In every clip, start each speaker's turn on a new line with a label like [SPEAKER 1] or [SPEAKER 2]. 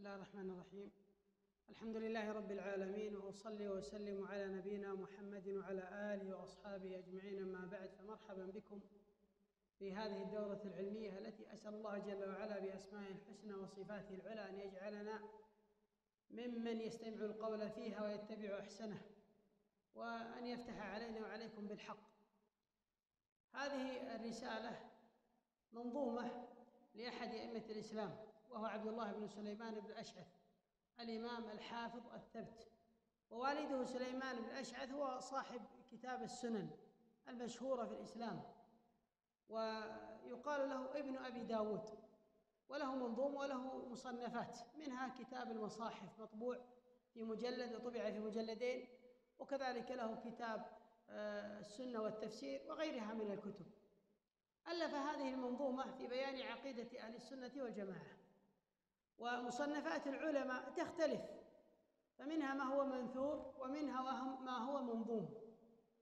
[SPEAKER 1] الله الرحمن الرحيم. الحمد لله رب العالمين، وأصلي وأسلم على نبينا محمد وعلى آله وأصحابه أجمعين، أما بعد، فمرحبا بكم في هذه الدورة العلمية التي أسأل الله جل وعلا بأسمائه الحسنى وصفاته العلى أن يجعلنا ممن يستمع القول فيها ويتبع أحسنه، وأن يفتح علينا وعليكم بالحق. هذه الرسالة منظومة لأحد أئمة الإسلام، وهو عبد الله بن سليمان بن الأشعث، الإمام الحافظ الثبت، ووالده سليمان بن الأشعث هو صاحب كتاب السنن المشهورة في الإسلام، ويقال له ابن أبي داود، وله منظوم وله مصنفات، منها كتاب المصاحف مطبوع في مجلد وطبع في مجلدين، وكذلك له كتاب السنة والتفسير وغيرها من الكتب. ألف هذه المنظومة في بيان عقيدة أهل السنة والجماعة. ومصنفات العلماء تختلف، فمنها ما هو منثور ومنها ما هو منظوم،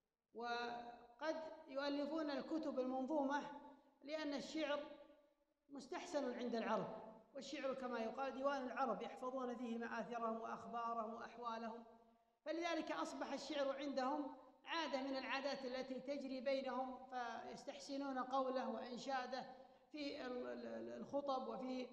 [SPEAKER 1] وقد يؤلفون الكتب المنظومة لأن الشعر مستحسن عند العرب، والشعر كما يقال ديوان العرب، يحفظون فيه مآثرهم وأخبارهم وأحوالهم، فلذلك أصبح الشعر عندهم عادة من العادات التي تجري بينهم، فيستحسنون قوله وإنشاده في الخطب وفي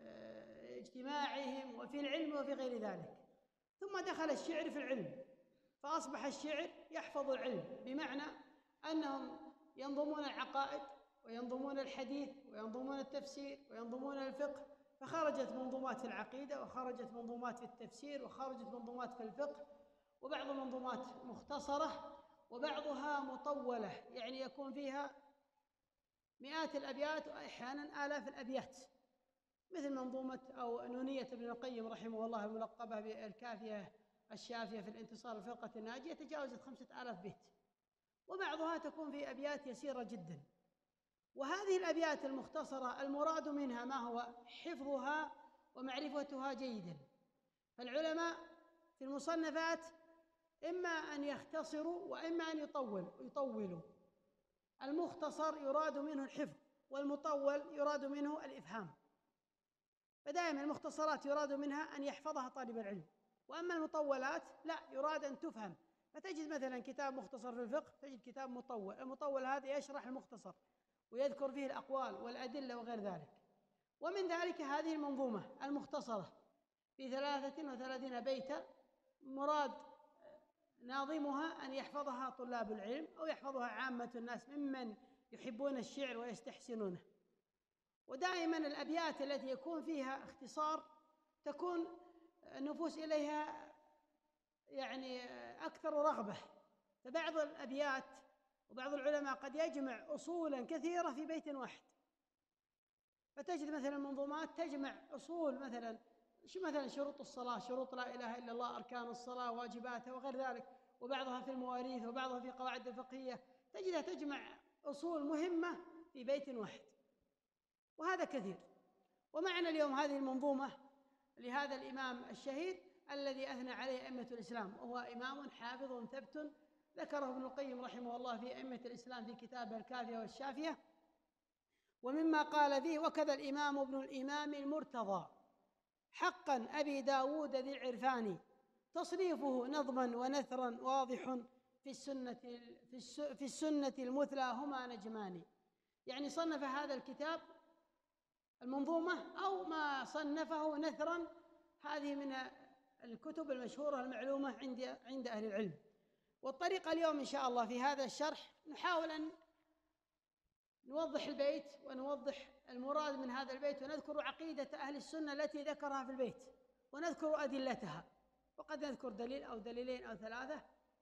[SPEAKER 1] اجتماعهم وفي العلم وفي غير ذلك. ثم دخل الشعر في العلم، فأصبح الشعر يحفظ العلم، بمعنى أنهم ينظمون العقائد وينظمون الحديث وينظمون التفسير وينظمون الفقه، فخرجت منظومات في العقيدة، وخرجت منظومات في التفسير، وخرجت منظومات في الفقه، وبعض المنظومات مختصرة وبعضها مطولة، يعني يكون فيها مئات الأبيات وأحيانا آلاف الأبيات، مثل منظومة أو نونية ابن القيم رحمه الله الملقبة بالكافية الشافية في الانتصار الفرقة الناجية، تجاوزت 5000 بيت، وبعضها تكون في أبيات يسيرة جدا. وهذه الأبيات المختصرة المراد منها ما هو حفظها ومعرفتها جيدا. فالعلماء في المصنفات إما أن يختصروا وإما أن يطولوا. المختصر يراد منه الحفظ، والمطول يراد منه الإفهام، فدائما المختصرات يراد منها أن يحفظها طالب العلم، وأما المطولات لا، يراد أن تفهم. فتجد مثلا كتاب مختصر في الفقه، تجد كتاب مطول، المطول هذا يشرح المختصر ويذكر فيه الأقوال والأدلة وغير ذلك. ومن ذلك هذه المنظومة المختصرة في 33 بيتا، مراد ناظمها أن يحفظها طلاب العلم أو يحفظها عامة الناس ممن يحبون الشعر ويستحسنونه. ودائما الأبيات التي يكون فيها اختصار تكون النفوس إليها يعني أكثر رغبة، فبعض الأبيات وبعض العلماء قد يجمع أصولا كثيرة في بيت واحد، فتجد مثلا منظومات تجمع أصول مثلا شروط الصلاة، شروط لا إله إلا الله، أركان الصلاة، واجباتها وغير ذلك، وبعضها في المواريث وبعضها في قواعد الفقهية، تجدها تجمع أصول مهمة في بيت واحد، وهذا كثير. ومعنا اليوم هذه المنظومة لهذا الإمام الشهير الذي أثنى عليه أئمة الإسلام، وهو إمام حافظ ثبت ذكره ابن القيم رحمه الله في أئمة الإسلام في كتابه الكافية والشافية. ومما قال فيه: وكذا الإمام ابن الإمام المرتضى حقا أبي داود ذي العرفان، تصنيفه نظما ونثرا واضح في السنة المثلى هما نجمان. يعني صنف هذا الكتاب المنظومة أو ما صنفه نثرا، هذه من الكتب المشهورة المعلومة عند أهل العلم. والطريقة اليوم إن شاء الله في هذا الشرح نحاول أن نوضح البيت ونوضح المراد من هذا البيت، ونذكر عقيدة أهل السنة التي ذكرها في البيت، ونذكر أدلتها، وقد نذكر دليل أو دليلين أو ثلاثة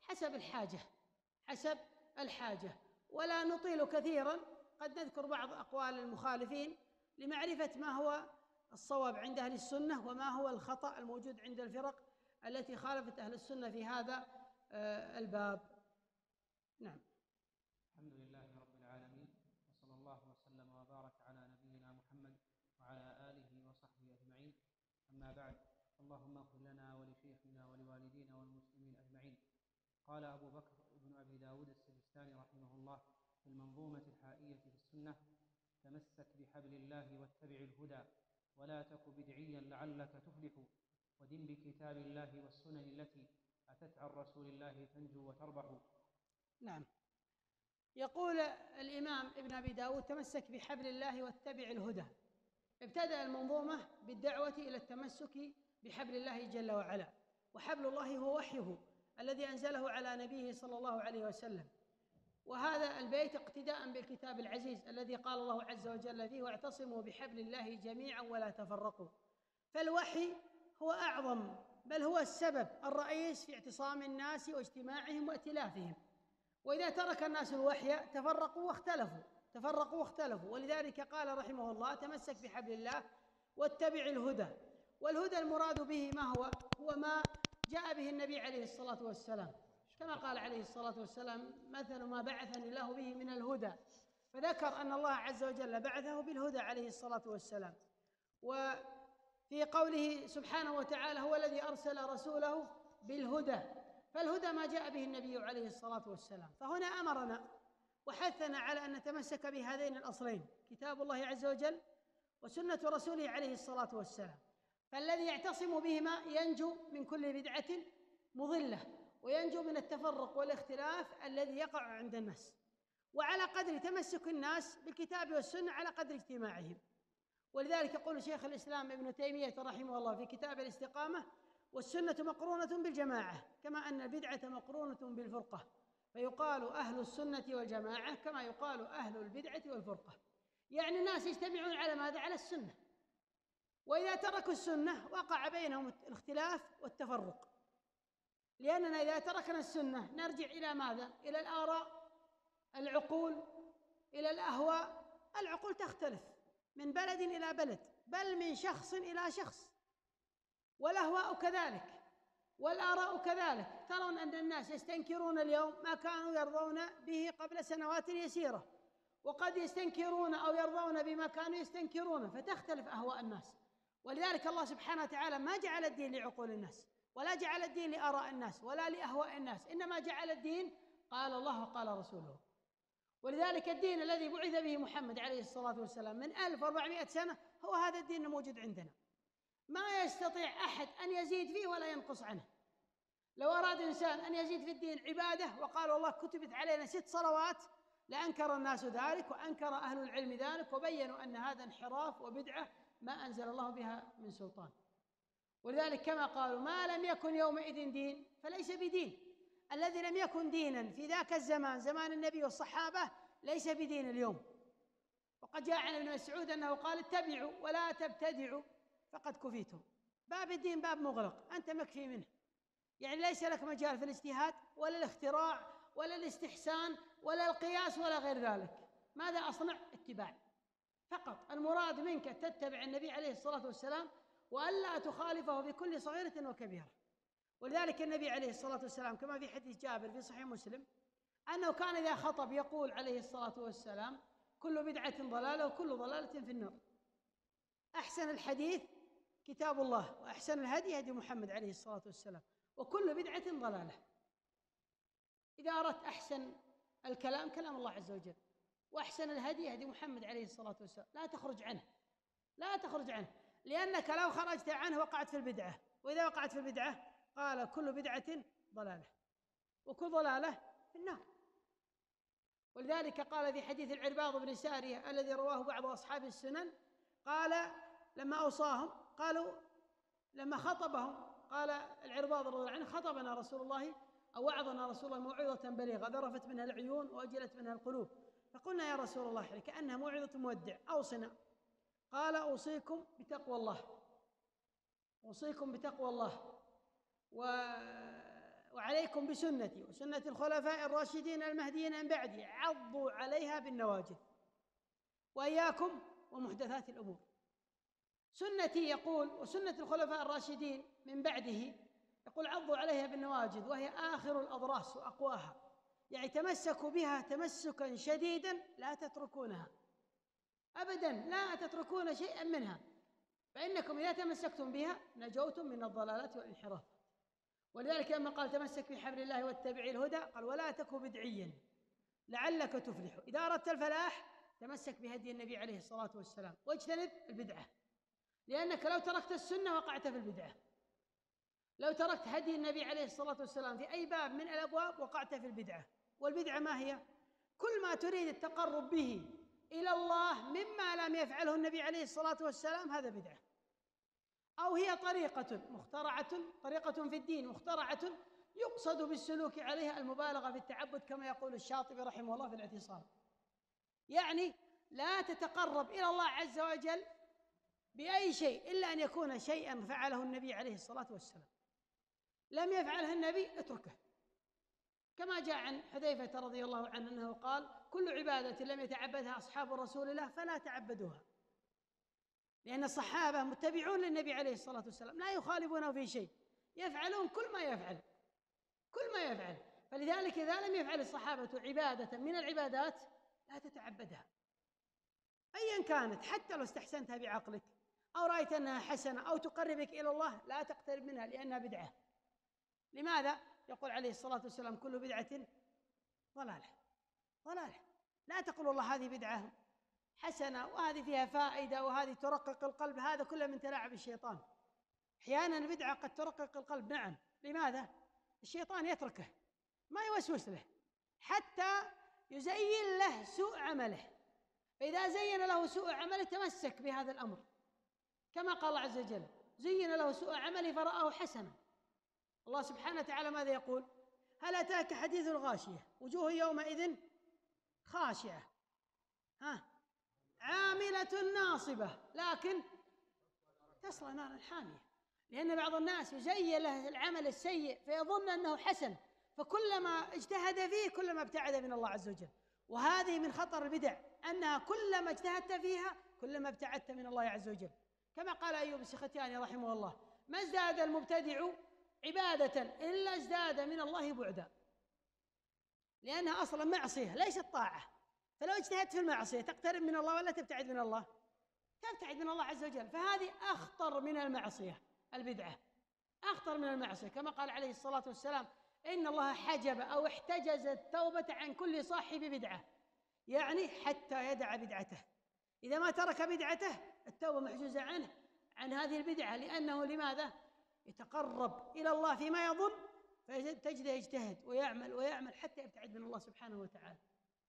[SPEAKER 1] حسب الحاجة، ولا نطيل كثيرا. قد نذكر بعض أقوال المخالفين لمعرفة ما هو الصواب عند أهل السنة وما هو الخطأ الموجود عند الفرق التي خالفت أهل السنة في هذا الباب. نعم.
[SPEAKER 2] الحمد لله رب العالمين، وصلى الله وسلم وبارك على نبينا محمد وعلى آله وصحبه أجمعين. أما بعد، اللهم اغفر لنا ولشيخنا ولوالدينا والمسلمين أجمعين. قال أبو بكر بن أبي داود السجستاني رحمه الله في المنظومة الحائية في السنة: تمسك بحبل الله واتبع الهدى، ولا تك بدعيا لعلك تفلح ودن بكتاب الله والسنن التي أتت عن رسول الله تنجو وتربح.
[SPEAKER 1] نعم. يقول الإمام ابن أبي داود: تمسك بحبل الله واتبع الهدى. ابتدأ المنظومة بالدعوة إلى التمسك بحبل الله جل وعلا، وحبل الله هو وحيه الذي أنزله على نبيه صلى الله عليه وسلم. وهذا البيت اقتداء بالكتاب العزيز الذي قال الله عز وجل فيه: واعتصموا بحبل الله جميعا ولا تفرقوا. فالوحي هو أعظم، بل هو السبب الرئيس في اعتصام الناس واجتماعهم وائتلافهم. وإذا ترك الناس الوحي تفرقوا واختلفوا. ولذلك قال رحمه الله: تمسك بحبل الله واتبع الهدى. والهدى المراد به ما هو ما جاء به النبي عليه الصلاة والسلام، كما قال عليه الصلاة والسلام: مثل ما بعثني الله به من الهدى. فذكر أن الله عز وجل بعثه بالهدى عليه الصلاة والسلام. وفي قوله سبحانه وتعالى: هو الذي أرسل رسوله بالهدى. فالهدى ما جاء به النبي عليه الصلاة والسلام. فهنا أمرنا وحثنا على أن نتمسك بهذين الأصلين: كتاب الله عز وجل وسنة رسوله عليه الصلاة والسلام. فالذي يعتصم بهما ينجو من كل بدعة مضلة، وينجو من التفرق والاختلاف الذي يقع عند الناس. وعلى قدر تمسك الناس بالكتاب والسنة على قدر اجتماعهم. ولذلك يقول شيخ الإسلام ابن تيمية رحمه الله في كتاب الاستقامة: والسنة مقرونة بالجماعة كما أن البدعة مقرونة بالفرقة، فيقال أهل السنة والجماعة كما يقال أهل البدعة والفرقة. يعني الناس يجتمعون على ماذا؟ على السنة. وإذا تركوا السنة وقع بينهم الاختلاف والتفرق، لأننا إذا تركنا السنة نرجع إلى ماذا؟ إلى الآراء، العقول، إلى الأهواء. العقول تختلف من بلد إلى بلد، بل من شخص إلى شخص، والأهواء كذلك، والآراء كذلك. ترون أن الناس يستنكرون اليوم ما كانوا يرضون به قبل سنوات يسيرة، وقد يستنكرون أو يرضون بما كانوا يستنكرون، فتختلف أهواء الناس. ولذلك الله سبحانه وتعالى ما جعل الدين لعقول الناس، ولا جعل الدين لآراء الناس، ولا لأهواء الناس، إنما جعل الدين قال الله وقال رسوله. ولذلك الدين الذي بعث به محمد عليه الصلاة والسلام من 1400 سنة هو هذا الدين الموجود عندنا، ما يستطيع أحد أن يزيد فيه ولا ينقص عنه. لو أراد إنسان أن يزيد في الدين عبادة وقال الله كتبت علينا 6 صلوات لأنكر الناس ذلك، وأنكر أهل العلم ذلك، وبينوا أن هذا انحراف وبدعة ما أنزل الله بها من سلطان. ولذلك كما قالوا: ما لم يكن يومئذ دين فليس بدين. الذي لم يكن دينا في ذاك الزمان، زمان النبي والصحابة، ليس بدين اليوم. وقد جاء عن ابن مسعود أنه قال: اتبعوا ولا تبتدعوا فقد كفيتم. باب الدين باب مغلق، أنت مكفي منه، يعني ليس لك مجال في الاجتهاد ولا الاختراع ولا الاستحسان ولا القياس ولا غير ذلك. ماذا أصنع؟ اتباع فقط. المراد منك تتبع النبي عليه الصلاة والسلام، وألا تخالفه في كل صغيرة وكبيرة. ولذلك النبي عليه الصلاة والسلام كما في حديث جابر في صحيح مسلم أنه كان إذا خطب يقول عليه الصلاة والسلام: كل بدعة ضلالة وكل ضلالة في النار. أحسن الحديث كتاب الله، وأحسن الهدي هدي محمد عليه الصلاة والسلام، وكل بدعة ضلالة. إذا أردت أحسن الكلام كلام الله عز وجل، وأحسن الهدي هدي محمد عليه الصلاة والسلام، لا تخرج عنه، لا تخرج عنه، لأنك لو خرجت عنه وقعت في البدعة. وإذا وقعت في البدعة قال: كل بدعة ضلالة وكل ضلالة في النار. ولذلك قال في حديث العرباض بن سارية الذي رواه بعض أصحاب السنن، قال لما أوصاهم، قالوا لما خطبهم، قال العرباض رضي الله عنه: خطبنا رسول الله أو وعظنا رسول الله موعظة بليغة ذرفت منها العيون وأجلت منها القلوب. فقلنا: يا رسول الله كأنها موعظة مودع، أوصنا. قال: أوصيكم بتقوى الله، أوصيكم بتقوى الله، وعليكم بسنتي وسنة الخلفاء الراشدين المهديين من بعدي، عضوا عليها بالنواجذ، وإياكم ومحدثات الأمور. سنتي يقول وسنة الخلفاء الراشدين من بعده، يقول عضوا عليها بالنواجذ، وهي آخر الأضراس وأقواها، يعني تمسكوا بها تمسكا شديدا لا تتركونها أبدا، لا تتركون شيئا منها، فإنكم إذا تمسكتم بها نجوتم من الضلالات والانحراف. ولذلك لما قال: تمسك بحبل الله واتبع الهدى، قال: ولا تك بدعيا لعلك تفلح. إذا أردت الفلاح تمسك بهدي النبي عليه الصلاة والسلام واجتنب البدعة، لأنك لو تركت السنة وقعت في البدعة، لو تركت هدي النبي عليه الصلاة والسلام في أي باب من الأبواب وقعت في البدعة. والبدعة ما هي؟ كل ما تريد التقرب به إلى الله مما لم يفعله النبي عليه الصلاة والسلام هذا بدعة، أو هي طريقة مخترعة، طريقة في الدين مخترعة يقصد بالسلوك عليها المبالغة في التعبد، كما يقول الشاطبي رحمه الله في الاعتصام. يعني لا تتقرب إلى الله عز وجل بأي شيء إلا أن يكون شيئا فعله النبي عليه الصلاة والسلام، لم يفعله النبي اتركه، كما جاء عن حذيفة رضي الله عنه أنه قال: كل عبادة لم يتعبدها أصحاب رسول الله فلا تعبدوها. لأن الصحابة متبعون للنبي عليه الصلاة والسلام، لا يخالفونه في شيء، يفعلون كل ما يفعل، كل ما يفعل. فلذلك إذا لم يفعل الصحابة عبادة من العبادات لا تتعبدها أيا كانت، حتى لو استحسنتها بعقلك أو رأيت أنها حسنة أو تقربك إلى الله لا تقترب منها لأنها بدعة. لماذا؟ يقول عليه الصلاة والسلام: كل بدعة ضلالة. ضلالة. لا تقول والله هذه بدعة حسنة وهذه فيها فائدة وهذه ترقق القلب، هذا كله من تلاعب الشيطان. أحيانا البدعة قد ترقق القلب، نعم. لماذا؟ الشيطان يتركه، ما يوسوس له حتى يزين له سوء عمله، فإذا زين له سوء عمله تمسك بهذا الأمر، كما قال الله عز وجل: زين له سوء عمله فرآه حسنا. الله سبحانه وتعالى ماذا يقول؟ هل أتاك حديث الغاشية وجوه يومئذ خاشعة عاملة ناصبة لكن تصلى نارا حامية. لأن بعض الناس يزين له العمل السيء فيظن أنه حسن، فكلما اجتهد فيه كلما ابتعد من الله عز وجل. وهذه من خطر البدع، أنها كلما اجتهدت فيها كلما ابتعدت من الله عز وجل، كما قال أيوب السختياني رحمه الله: ما ازداد المبتدع عبادة إلا ازداد من الله بعدا. لأنها أصلا معصية ليست طاعة، فلو اجتهدت في المعصية تقترب من الله ولا تبتعد من الله؟ تبتعد من الله عز وجل. فهذه أخطر من المعصية، البدعة أخطر من المعصية، كما قال عليه الصلاة والسلام: إن الله حجب أو احتجز التوبة عن كل صاحب بدعة، يعني حتى يدع بدعته. إذا ما ترك بدعته التوبة محجوزة عنه عن هذه البدعة، لأنه لماذا؟ يتقرب إلى الله فيما يظن، فتجده يجتهد ويعمل ويعمل حتى يبتعد من الله سبحانه وتعالى.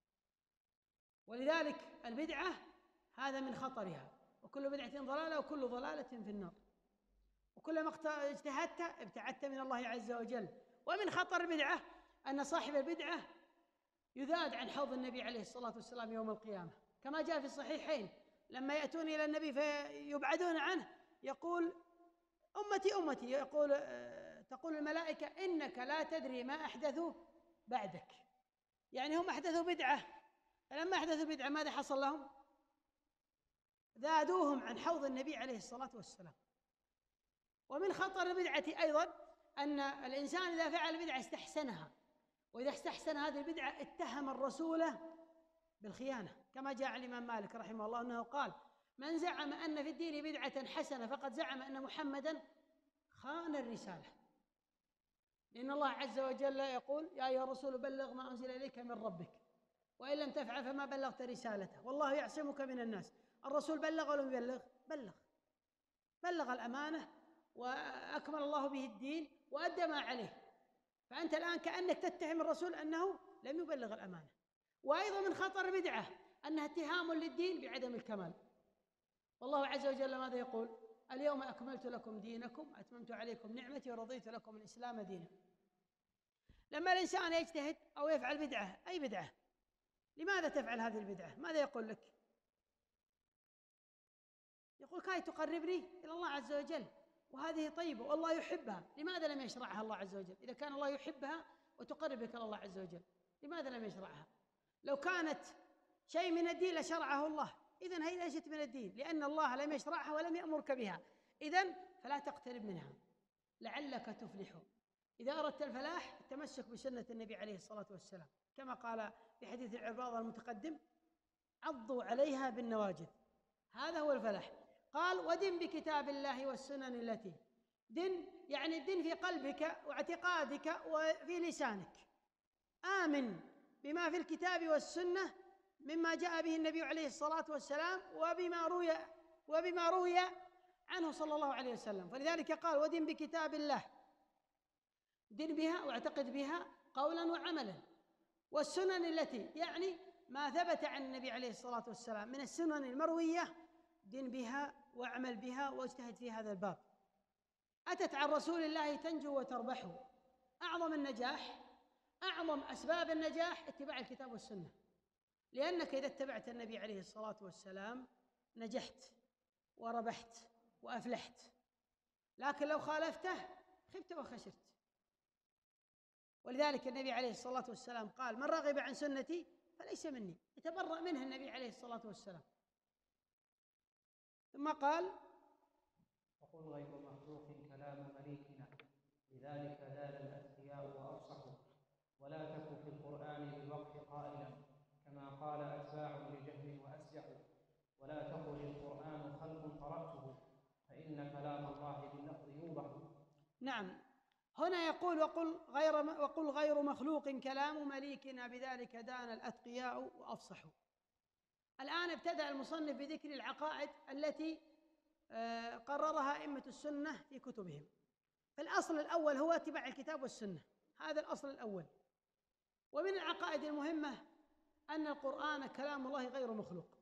[SPEAKER 1] ولذلك البدعة هذا من خطرها، وكل بدعة ضلالة وكل ضلالة في النار، وكلما اجتهدت ابتعدت من الله عز وجل. ومن خطر البدعة أن صاحب البدعة يذاد عن حوض النبي عليه الصلاة والسلام يوم القيامة، كما جاء في الصحيحين: لما يأتون إلى النبي فيبعدون عنه يقول: أمتي أمتي، تقول الملائكة: إنك لا تدري ما أحدثوا بعدك. يعني هم أحدثوا بدعة، فلما أحدثوا بدعة ماذا حصل لهم؟ ذادوهم عن حوض النبي عليه الصلاة والسلام. ومن خطر البدعة أيضا أن الإنسان إذا فعل بدعة استحسنها، وإذا استحسن هذه البدعة اتهم الرسول بالخيانة، كما جاء عن الإمام مالك رحمه الله أنه قال: من زعم أن في الدين بدعة حسنة فقد زعم أن محمدا خان الرسالة. لأن الله عز وجل يقول: يا أيها الرسول بلغ ما أنزل إليك من ربك وإن لم تفعل فما بلغت رسالته والله يعصمك من الناس. الرسول بلغ ولم يبلغ؟ بلغ الأمانة وأكمل الله به الدين وأدى ما عليه. فأنت الآن كأنك تتهم الرسول أنه لم يبلغ الأمانة. وأيضا من خطر البدعة أنها اتهام للدين بعدم الكمال. والله عز وجل ماذا يقول؟ اليوم أكملت لكم دينكم أتممت عليكم نعمتي ورضيت لكم الإسلام دينا. لما الإنسان يجتهد أو يفعل بدعة، أي بدعة، لماذا تفعل هذه البدعة؟ ماذا يقول لك؟ يقول: كاي تقربني إلى الله عز وجل، وهذه طيبة والله يحبها. لماذا لم يشرعها الله عز وجل؟ إذا كان الله يحبها وتقربك إلى الله عز وجل، لماذا لم يشرعها؟ لو كانت شيء من الدين لشرعه الله، إذن هي ليست من الدين، لأن الله لم يشرعها ولم يأمرك بها، إذن فلا تقترب منها لعلك تفلح. إذا أردت الفلاح التمسك بسنة النبي عليه الصلاة والسلام، كما قال في حديث العرباض المتقدم: عضوا عليها بالنواجذ. هذا هو الفلاح. قال: ودن بكتاب الله والسنن التي، دن يعني الدن في قلبك واعتقادك وفي لسانك، آمن بما في الكتاب والسنة مما جاء به النبي عليه الصلاة والسلام، وبما روي عنه صلى الله عليه وسلم. فلذلك قال: ودن بكتاب الله، دن بها واعتقد بها قولا وعملا. والسنن التي يعني ما ثبت عن النبي عليه الصلاة والسلام من السنن المروية دن بها واعمل بها واجتهد في هذا الباب. أتت عن رسول الله تنجو وتربح. أعظم النجاح، أعظم أسباب النجاح اتباع الكتاب والسنة، لأنك إذا اتبعت النبي عليه الصلاة والسلام نجحت وربحت وأفلحت، لكن لو خالفته خبت وخسرت. ولذلك النبي عليه الصلاة والسلام قال: من رغب عن سنتي فليس مني، يتبرأ منه النبي عليه الصلاة والسلام. ثم قال:
[SPEAKER 2] وقل غير مخلوق كلام مليكنا، لذلك دال الأذكياء وأفصحوا، ولا تك في القرآن بالوقف قائلا، كما قال أتباع لجهل وأسجحوا، ولا تقل القرآن خلق قرأته، فإن كلام الله باللفظ يوضح.
[SPEAKER 1] نعم، هنا يقول: وقل غير مخلوق كلام مليكنا، بذلك دان الأتقياء وأفصحوا. الآن ابتدأ المصنف بذكر العقائد التي قررها أئمة السنة في كتبهم. فالأصل الأول هو اتباع الكتاب والسنة، هذا الأصل الأول. ومن العقائد المهمة أن القرآن كلام الله غير مخلوق.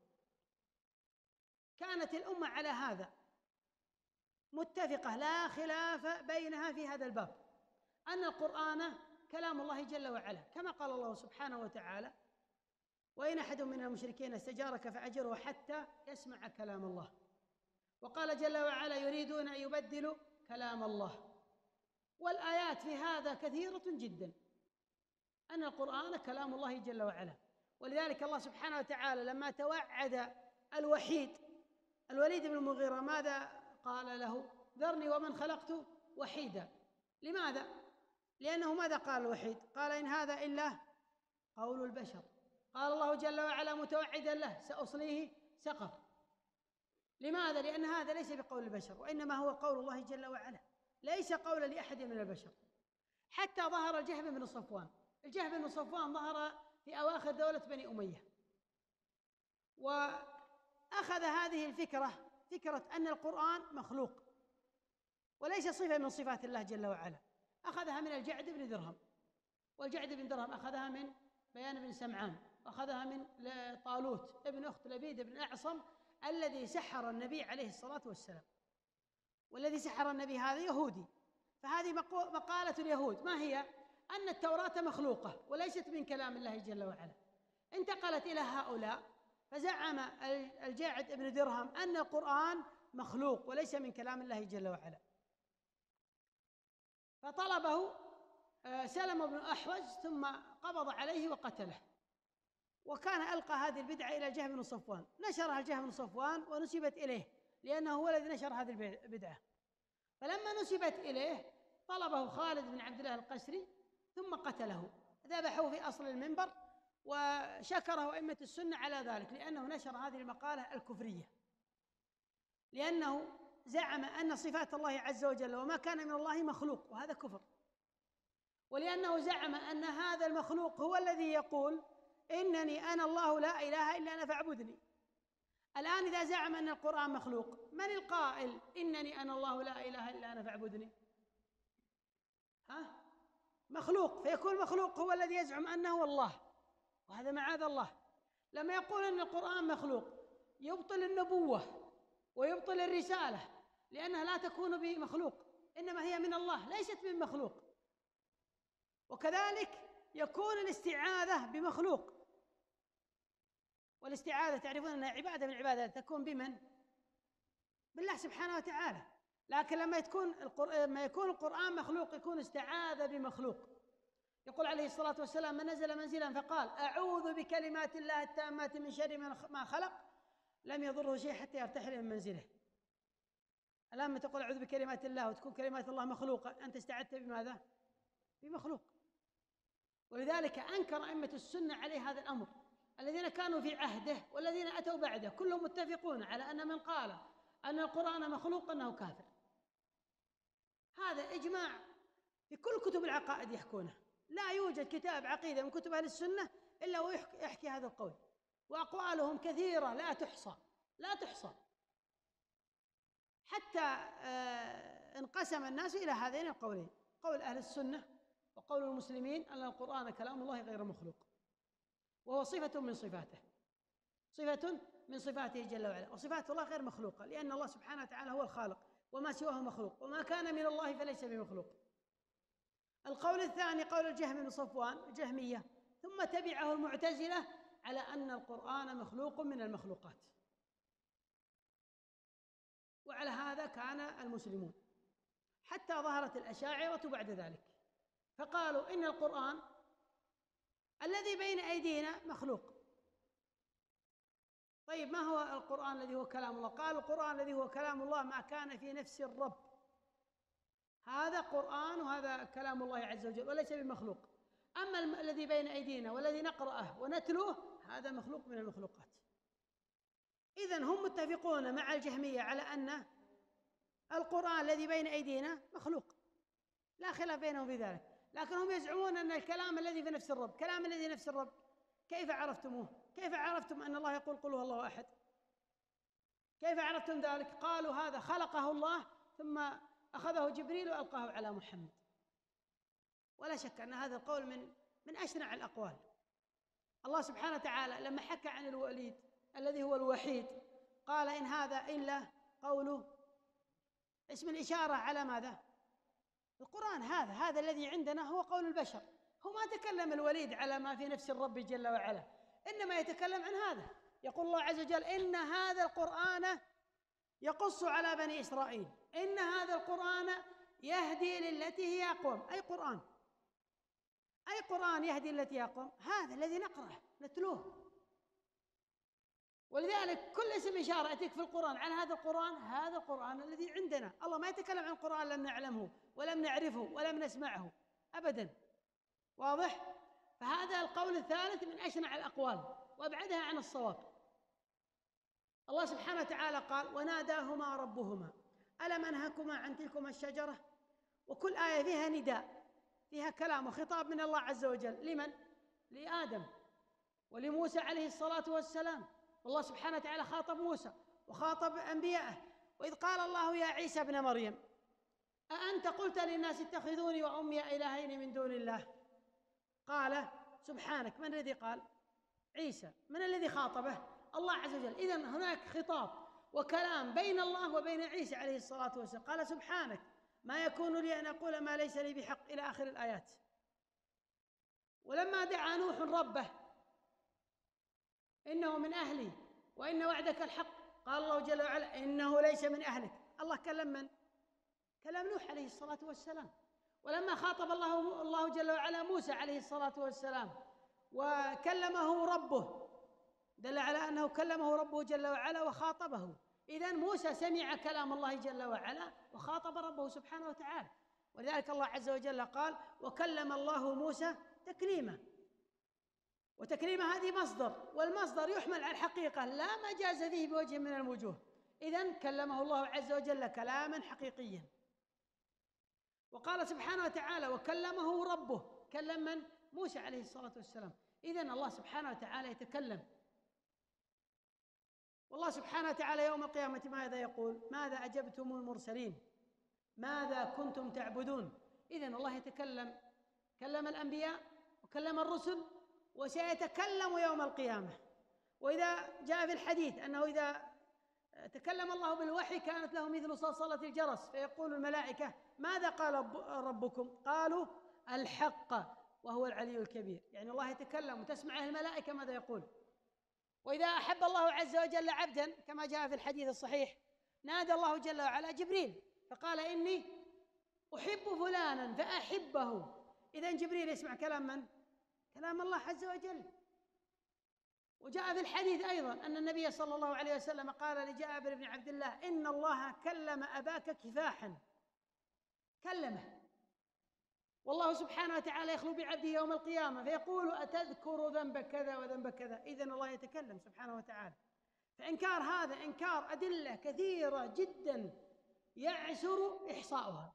[SPEAKER 1] كانت الأمة على هذا متفقة، لا خلاف بينها في هذا الباب، أن القرآن كلام الله جل وعلا، كما قال الله سبحانه وتعالى: وإن أحد من المشركين استجارك فأجره حتى يسمع كلام الله. وقال جل وعلا: يريدون أن يبدلوا كلام الله. والآيات في هذا كثيرة جدا، أن القرآن كلام الله جل وعلا. ولذلك الله سبحانه وتعالى لما توعد الوليد بن المغيرة ماذا قال له؟ ذرني ومن خلقت وحيدا. لماذا؟ لأنه ماذا قال الوحيد؟ قال: إن هذا إلا قول البشر. قال الله جل وعلا متوعدا له: سأصليه سقر. لماذا؟ لأن هذا ليس بقول البشر، وإنما هو قول الله جل وعلا، ليس قولا لأحد من البشر. حتى ظهر الجهم بن صفوان. الجهم بن صفوان ظهر في أواخر دولة بني أمية، وأخذ هذه الفكرة، فكرة أن القرآن مخلوق وليس صفة من صفات الله جل وعلا، أخذها من الجعد بن درهم. والجعد بن درهم أخذها من بيان بن سمعان، وأخذها من طالوت ابن أخت لبيد بن أعصم الذي سحر النبي عليه الصلاة والسلام. والذي سحر النبي هذا يهودي. فهذه مقالة اليهود، ما هي؟ أن التوراة مخلوقة وليست من كلام الله جل وعلا. انتقلت إلى هؤلاء، فزعم الجاعد ابن درهم أن القرآن مخلوق وليس من كلام الله جل وعلا. فطلبه سلم بن أحوز ثم قبض عليه وقتله. وكان ألقى هذه البدعة إلى الجهم بن صفوان، نشرها الجهم بن صفوان ونسبت إليه، لأنه هو الذي نشر هذه البدعة. فلما نسبت إليه طلبه خالد بن عبد الله القسري ثم قتله، ذبحوه في أصل المنبر، وشكره أئمة السنة على ذلك، لأنه نشر هذه المقالة الكفرية، لأنه زعم أن صفات الله عز وجل وما كان من الله مخلوق، وهذا كفر. ولأنه زعم أن هذا المخلوق هو الذي يقول: إنني أنا الله لا إله إلا أنا فاعبدني. الآن إذا زعم أن القرآن مخلوق، من القائل إنني أنا الله لا إله إلا أنا فاعبدني؟ مخلوق، فيكون مخلوق هو الذي يزعم أنه الله، وهذا معاذ الله. لما يقول أن القرآن مخلوق يبطل النبوة ويبطل الرسالة، لأنها لا تكون بمخلوق، إنما هي من الله ليست من مخلوق. وكذلك يكون الاستعاذة بمخلوق، والاستعاذة تعرفون أنها عبادة من العبادات، تكون بمن؟ بالله سبحانه وتعالى. لكن لما يكون القرآن مخلوق يكون استعاذ بمخلوق. يقول عليه الصلاة والسلام: من نزل منزلا فقال: أعوذ بكلمات الله التامات من شر ما خلق، لم يضره شيء حتى يرتحل من منزله. الآن لما تقول أعوذ بكلمات الله وتكون كلمات الله مخلوقة، أنت استعذت بماذا؟ بمخلوق. ولذلك أنكر أئمة السنة عليه هذا الأمر، الذين كانوا في عهده والذين أتوا بعده كلهم متفقون على أن من قال أن القرآن مخلوق أنه كافر. هذا إجماع في كل كتب العقائد يحكونه، لا يوجد كتاب عقيدة من كتب أهل السنة إلا ويحكي هذا القول، وأقوالهم كثيرة لا تحصى. حتى انقسم الناس إلى هذين القولين، قول أهل السنة وقول المسلمين أن القرآن كلام الله غير مخلوق، وهو صفة من صفاته، صفة من صفاته جل وعلا، وصفات الله غير مخلوقة، لأن الله سبحانه وتعالى هو الخالق وما سواه مخلوق، وما كان من الله فليس بمخلوق. القول الثاني قول الجهم بن صفوان الجهمية، ثم تبعه المعتزلة على أن القرآن مخلوق من المخلوقات. وعلى هذا كان المسلمون حتى ظهرت الأشاعرة بعد ذلك، فقالوا إن القرآن الذي بين أيدينا مخلوق. طيب ما هو القرآن الذي هو كلام الله؟ قال القرآن الذي هو كلام الله ما كان في نفس الرب، هذا قرآن وهذا كلام الله عز وجل وليس بمخلوق. أما الذي بين أيدينا والذي نقرأه ونتلوه هذا مخلوق من المخلوقات. إذن هم متفقون مع الجهمية على أن القرآن الذي بين أيدينا مخلوق، لا خلاف بينهم في ذلك، لكن هم يزعمون أن الكلام الذي في نفس الرب، كلام الذي نفس الرب كيف عرفتموه؟ كيف عرفتم أن الله يقول قل هو الله أحد؟ كيف عرفتم ذلك؟ قالوا هذا خلقه الله ثم أخذه جبريل وألقاه على محمد. ولا شك أن هذا القول من أشنع الأقوال. الله سبحانه وتعالى لما حكى عن الوليد الذي هو الوحيد قال إن هذا إلا قوله اسم الإشارة على ماذا؟ القرآن. هذا الذي عندنا هو قول البشر. هو ما تكلم الوليد على ما في نفس الرب جل وعلا، إنما يتكلم عن هذا. يقول الله عز وجل إن هذا القرآن يقص على بني إسرائيل، إن هذا القرآن يهدي للتي هي أقوم. أي قرآن يهدي للتي هي أقوم؟ هذا الذي نقرأه نتلوه. ولذلك كل اسم إشارة يأتيك في القرآن على هذا القرآن، هذا القرآن الذي عندنا. الله ما يتكلم عن القرآن لم نعلمه ولم نعرفه ولم نسمعه أبدا. واضح؟ فهذا القول الثالث من أشنع الأقوال وأبعدها عن الصواب. الله سبحانه وتعالى قال وناداهما ربهما ألم أنهكما عن تلكما الشجرة. وكل آية فيها نداء، فيها كلام وخطاب من الله عز وجل. لمن؟ لآدم ولموسى عليه الصلاة والسلام. والله سبحانه وتعالى خاطب موسى وخاطب أنبياءه. وإذ قال الله يا عيسى ابن مريم أأنت قلت للناس اتخذوني وأمي إلهين من دون الله؟ قال سبحانك. من الذي قال؟ عيسى. من الذي خاطبه؟ الله عز وجل. إذن هناك خطاب وكلام بين الله وبين عيسى عليه الصلاة والسلام. قال سبحانك ما يكون لي أن أقول ما ليس لي بحق إلى آخر الآيات. ولما دعا نوح ربه إنه من أهلي وإن وعدك الحق، قال الله جل وعلا إنه ليس من أهلك. الله كلم من؟ كلام نوح عليه الصلاة والسلام. ولما خاطب الله جل وعلا موسى عليه الصلاة والسلام وكلمه ربه، دل على أنه كلمه ربه جل وعلا وخاطبه. إذن موسى سمع كلام الله جل وعلا وخاطب ربه سبحانه وتعالى. ولذلك الله عز وجل قال وكلم الله موسى تكليما. وتكليما هذه مصدر، والمصدر يحمل على الحقيقة لا مجاز فيه بوجه من الوجوه. إذن كلمه الله عز وجل كلاما حقيقيا. وقال سبحانه وتعالى وكلمه ربه، كلم من؟ موسى عليه الصلاة والسلام. إذن الله سبحانه وتعالى يتكلم. والله سبحانه وتعالى يوم القيامة ماذا يقول؟ ماذا أجبتم المرسلين؟ ماذا كنتم تعبدون؟ إذن الله يتكلم، كلم الأنبياء وكلم الرسل وسيتكلم يوم القيامة. وإذا جاء في الحديث أنه إذا تكلم الله بالوحي كانت له مثل صلصلة الجرس، فيقول الملائكة ماذا قال ربكم؟ قالوا الحق وهو العلي الكبير. يعني الله يتكلم وتسمعه الملائكة ماذا يقول. وإذا أحب الله عز وجل عبدا كما جاء في الحديث الصحيح نادى الله جل وعلا جبريل فقال إني أحب فلانا فأحبه. إذن جبريل يسمع كلام من؟ كلام الله عز وجل. وجاء في الحديث أيضا أن النبي صلى الله عليه وسلم قال لجابر بن عبد الله إن الله كلم أباك كفاحا، كلمه. والله سبحانه وتعالى يخلو بعبده يوم القيامة فيقول أتذكر ذنب كذا وذنب كذا. إذن الله يتكلم سبحانه وتعالى. فإنكار هذا إنكار أدلة كثيرة جدا يعسر إحصاؤها.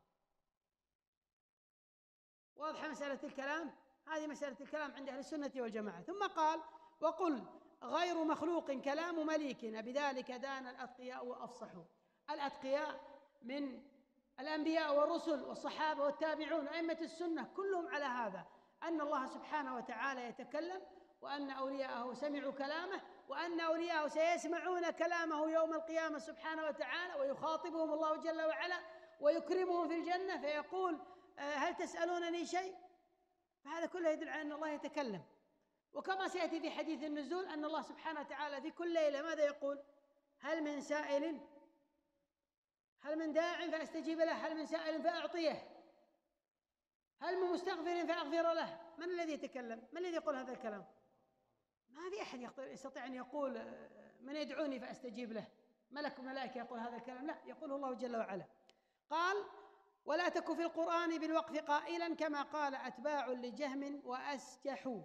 [SPEAKER 1] واضحة مسألة الكلام؟ هذه مسألة الكلام عند أهل السنة والجماعة. ثم قال وقل غير مخلوق كلام مليك بذلك دان الأتقياء وأفصحوا. الأتقياء من الأنبياء والرسل والصحابة والتابعون وأئمة السنة كلهم على هذا، أن الله سبحانه وتعالى يتكلم، وأن أولياءه سمعوا كلامه، وأن أولياءه سيسمعون كلامه يوم القيامة سبحانه وتعالى، ويخاطبهم الله جل وعلا ويكرمهم في الجنة فيقول هل تسألونني شيء؟ فهذا كله يدل على أن الله يتكلم. وكما سيأتي في حديث النزول أن الله سبحانه وتعالى في كل ليلة ماذا يقول؟ هل من سائل؟ هل من داع فأستجيب له؟ هل من سائل فأعطيه؟ هل من مستغفر فأغفر له؟ من الذي يتكلم؟ من الذي يقول هذا الكلام؟ ما في أحد يستطيع أن يقول من يدعوني فأستجيب له، ملك ملائكة يقول هذا الكلام، لا، يقوله الله جل وعلا. قال ولا تك في القرآن بالوقف قائلا كما قال أتباع لجهم وأسجحوا،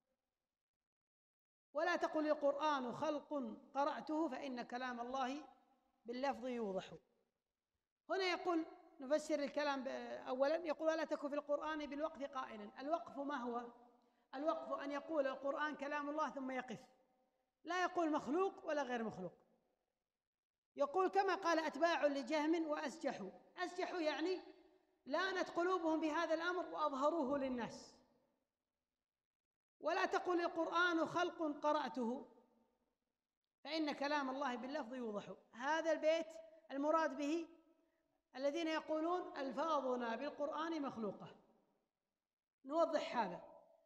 [SPEAKER 1] ولا تقل القرآن خلق قرأته فإن كلام الله باللفظ يوضح. هنا يقول نفسر الكلام أولا، يقول ولا تك في القرآن بالوقف قائلا. الوقف ما هو؟ الوقف أن يقول القرآن كلام الله ثم يقف، لا يقول مخلوق ولا غير مخلوق. يقول كما قال أتباع لجهم وأسجحوا. أسجحوا يعني لانت قلوبهم بهذا الأمر وأظهروه للناس. ولا تقل القرآن خلق قرأته فإن كلام الله باللفظ يوضح. هذا البيت المراد به الذين يقولون ألفاظنا بالقرآن مخلوقة. نوضح هذا.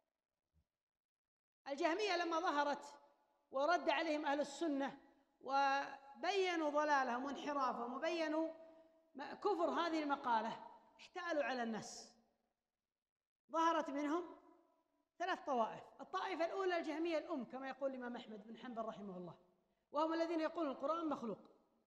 [SPEAKER 1] الجهمية لما ظهرت ورد عليهم أهل السنة وبينوا ضلالهم وانحرافهم وبينوا كفر هذه المقالة، احتالوا على الناس. ظهرت منهم 3 طوائف. الطائفة الأولى الجهمية الأم كما يقول الإمام أحمد بن حنبل رحمه الله، وهم الذين يقولون القرآن مخلوق.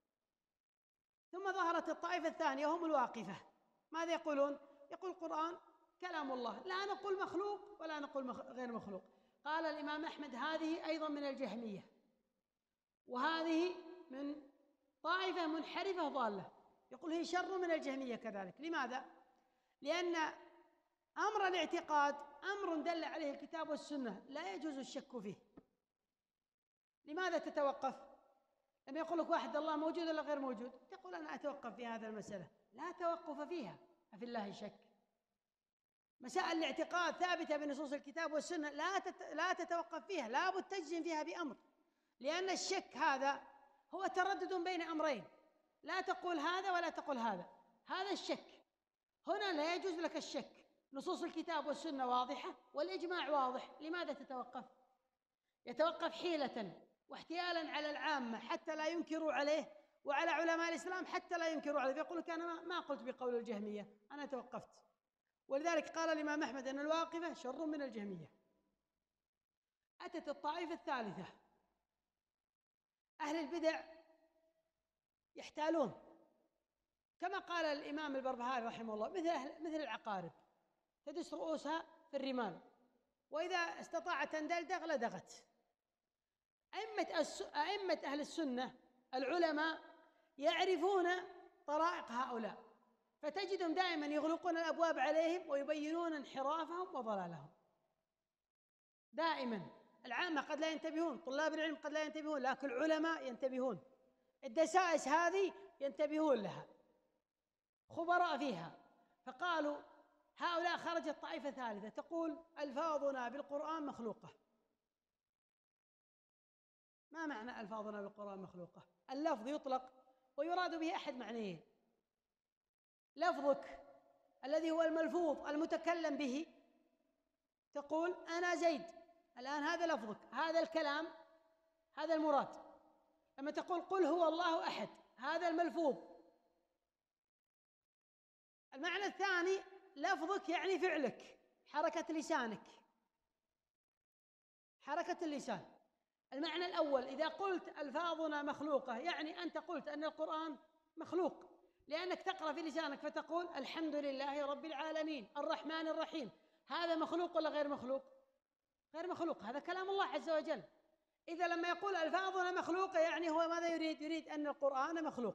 [SPEAKER 1] ثم ظهرت الطائفة الثانية هم الواقفة. ماذا يقولون؟ يقول القرآن كلام الله، لا نقول مخلوق ولا نقول غير مخلوق. قال الإمام أحمد هذه أيضا من الجهمية، وهذه من طائفة منحرفة ضالة. يقول هي شر من الجهمية كذلك. لماذا؟ لأن أمر الاعتقاد أمر دل عليه الكتاب والسنة لا يجوز الشك فيه. لماذا تتوقف؟ لما يقول لك واحد الله موجود ولا غير موجود، تقول أنا أتوقف في هذا المسألة. لا توقف فيها، أفي الله شك. مسائل الاعتقاد ثابتة بنصوص الكتاب والسنة، لا تتوقف فيها، لا بد تجزم فيها بأمر. لأن الشك هذا هو تردد بين أمرين، لا تقول هذا ولا تقول هذا. هذا الشك. هنا لا يجوز لك الشك. نصوص الكتاب والسنة واضحة والإجماع واضح. لماذا تتوقف؟ يتوقف حيلة واحتيالا على العامة حتى لا ينكروا عليه، وعلى علماء الإسلام حتى لا ينكروا عليه، فيقول لك أنا ما قلت بقول الجهمية، أنا توقفت. ولذلك قال الإمام أحمد أن الواقفة شر من الجهمية. أتت الطائفة الثالثة أهل البدع يحتالون كما قال الإمام البربهاري رحمه الله، مثل العقارب تدس رؤوسها في الرمال، وإذا استطاعت أن تندلدغ لدغت. أئمة أهل السنة العلماء يعرفون طرائق هؤلاء، فتجدهم دائما يغلقون الأبواب عليهم ويبينون انحرافهم وضلالهم. دائما العامة قد لا ينتبهون، طلاب العلم قد لا ينتبهون، لكن العلماء ينتبهون. الدسائس هذه ينتبهون لها، خبراء فيها. فقالوا هؤلاء خرجت طائفة ثالثة تقول ألفاظنا بالقرآن مخلوقة. ما معنى ألفاظنا بالقرآن مخلوقة؟ اللفظ يطلق ويراد به أحد معنيين. لفظك الذي هو الملفوظ المتكلم به، تقول أنا زيد، الآن هذا لفظك، هذا الكلام، هذا المراد. لما تقول قل هو الله أحد، هذا الملفوظ. المعنى الثاني لفظك يعني فعلك، حركة لسانك، حركة اللسان. المعنى الأول إذا قلت ألفاظنا مخلوقة يعني أنت قلت أن القرآن مخلوق، لأنك تقرأ في لسانك فتقول الحمد لله رب العالمين الرحمن الرحيم. هذا مخلوق ولا غير مخلوق؟ غير مخلوق، هذا كلام الله عز وجل. إذا لما يقول ألفاظنا مخلوقة يعني هو ماذا يريد؟ يريد أن القرآن مخلوق.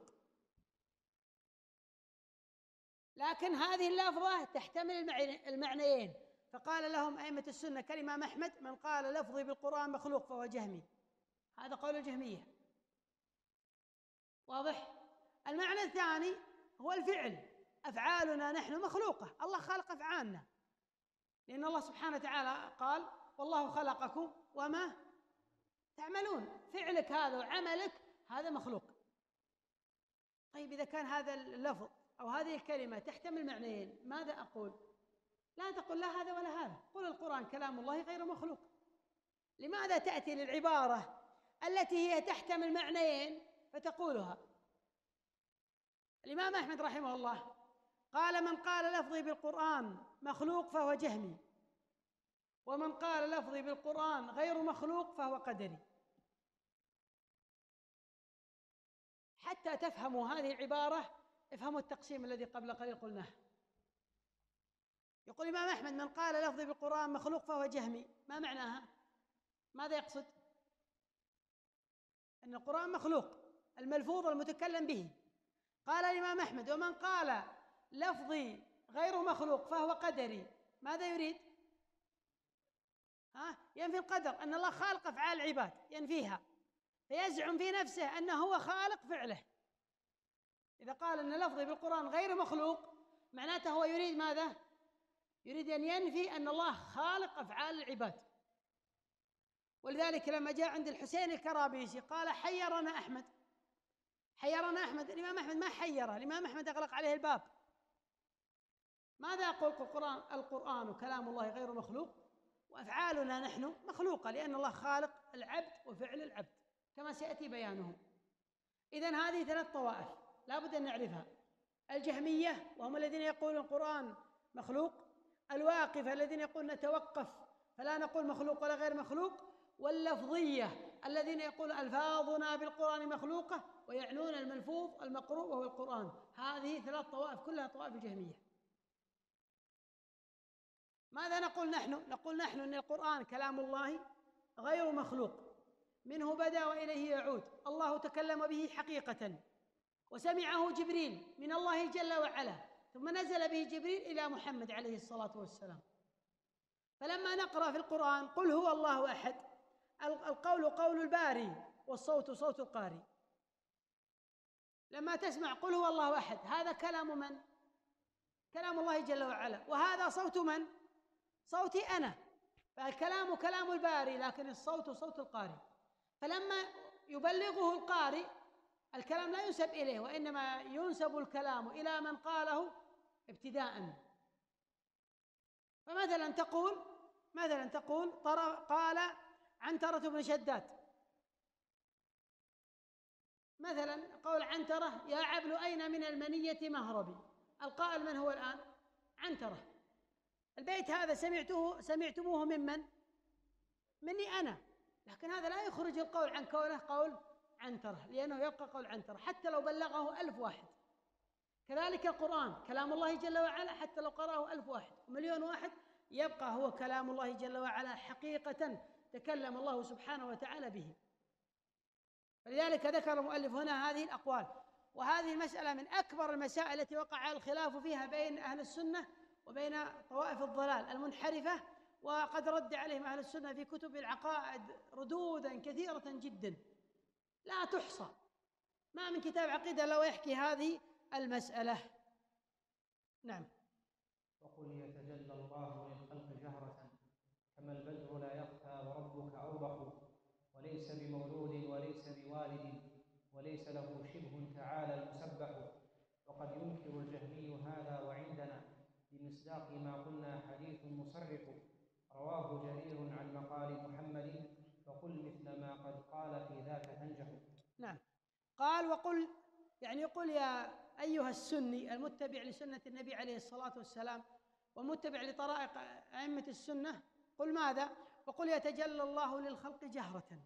[SPEAKER 1] لكن هذه اللفظة تحتمل المعنيين. فقال لهم أئمة السنة كالإمام أحمد من قال لفظي بالقرآن مخلوق فهو جهمي. هذا قول الجهمية، واضح؟ المعنى الثاني هو الفعل، أفعالنا نحن مخلوقة، الله خلق أفعالنا، لأن الله سبحانه وتعالى قال والله خلقكم وما تعملون، فعلك هذا وعملك هذا مخلوق. طيب إذا كان هذا اللفظ أو هذه الكلمة تحتمل معنيين، ماذا أقول؟ لا تقل لا هذا ولا هذا، قل القرآن كلام الله غير مخلوق. لماذا تأتي للعبارة التي هي تحتمل معنيين فتقولها؟ الإمام أحمد رحمه الله قال من قال لفظي بالقرآن مخلوق فهو جهمي، ومن قال لفظي بالقرآن غير مخلوق فهو قدري. حتى تفهموا هذه العبارة افهموا التقسيم الذي قبل قليل قلناه. يقول الإمام أحمد من قال لفظي بالقرآن مخلوق فهو جهمي، ما معناها؟ ماذا يقصد؟ أن القرآن مخلوق، الملفوظ المتكلم به. قال الإمام أحمد ومن قال لفظي غير مخلوق فهو قدري، ماذا يريد؟ ينفي القدر، أن الله خالق أفعال العباد ينفيها، فيزعم في نفسه أنه هو خالق فعله. إذا قال أن لفظي بالقرآن غير مخلوق معناته هو يريد ماذا؟ يريد أن ينفي أن الله خالق أفعال العباد. ولذلك لما جاء عند الحسين الكرابيسي قال حيرنا أحمد، حيرنا أحمد، الإمام أحمد ما حيره، الإمام أحمد أغلق عليه الباب. ماذا أقول؟ القرآن كلام الله غير مخلوق، وأفعالنا نحن مخلوقة، لأن الله خالق العبد وفعل العبد كما سيأتي بيانه. إذن هذه 3 طوائف لا بد أن نعرفها: الجهمية وهم الذين يقولون القرآن مخلوق، الواقفة الذين يقولون نتوقف فلا نقول مخلوق ولا غير مخلوق، واللفظية الذين يقولون ألفاظنا بالقرآن مخلوقة ويعنون الملفوظ المقروء وهو القرآن. هذه 3 طوائف كلها طوائف الجهمية. ماذا نقول نحن؟ نقول نحن أن القرآن كلام الله غير مخلوق، منه بدأ وإليه يعود، الله تكلم به حقيقة، وسمعه جبريل من الله جل وعلا، ثم نزل به جبريل إلى محمد عليه الصلاة والسلام. فلما نقرأ في القرآن قل هو الله أحد، القول قول الباري والصوت صوت القاري. لما تسمع قل هو الله أحد، هذا كلام من؟ كلام الله جل وعلا. وهذا صوت من؟ صوتي أنا. فالكلام كلام الباري لكن الصوت صوت القاري. فلما يبلغه القارئ الكلام لا ينسب إليه، وإنما ينسب الكلام إلى من قاله ابتداءً. فمثلا تقول قال عنترة بن شداد، مثلا قول عنترة يا عبل أين من المنية مهربي، القائل من هو الآن؟ عنترة. البيت هذا سمعتموه ممن؟ مني أنا، لكن هذا لا يخرج القول عن كونه قول عنترة، لأنه يبقى قول عنترة حتى لو بلغه 1000 واحد. كذلك القرآن كلام الله جل وعلا، حتى لو قرأه 1000 واحد ومليون واحد يبقى هو كلام الله جل وعلا حقيقة تكلم الله سبحانه وتعالى به. ولذلك ذكر المؤلف هنا هذه الأقوال. وهذه المسألة من أكبر المسائل التي وقع الخلاف فيها بين أهل السنة وبين طوائف الضلال المنحرفة، وقد رد عليهم أهل السنة في كتب العقائد ردودا كثيرة جدا لا تحصى. ما من كتاب عقيدة لو يحكي هذه المسألة. نعم.
[SPEAKER 2] وقل يتجلى الله للخلق جهرة كما البدر لا يخفى وربك أوضح، وليس بمولود وليس بوالد وليس له شبه تعالى المسبح. وقد ينكر الجهمي هذا وعندنا بمصداق ما قلنا حديث مصرح، رواه جرير عن مقال محمد، فقل مثل ما قد قال في ذاك تنجح.
[SPEAKER 1] نعم. قال وقل، يعني يقول يا أيها السني المتبع لسنة النبي عليه الصلاة والسلام ومتبع لطرائق أئمة السنة، قل ماذا؟ وقل يتجلى الله للخلق جهرة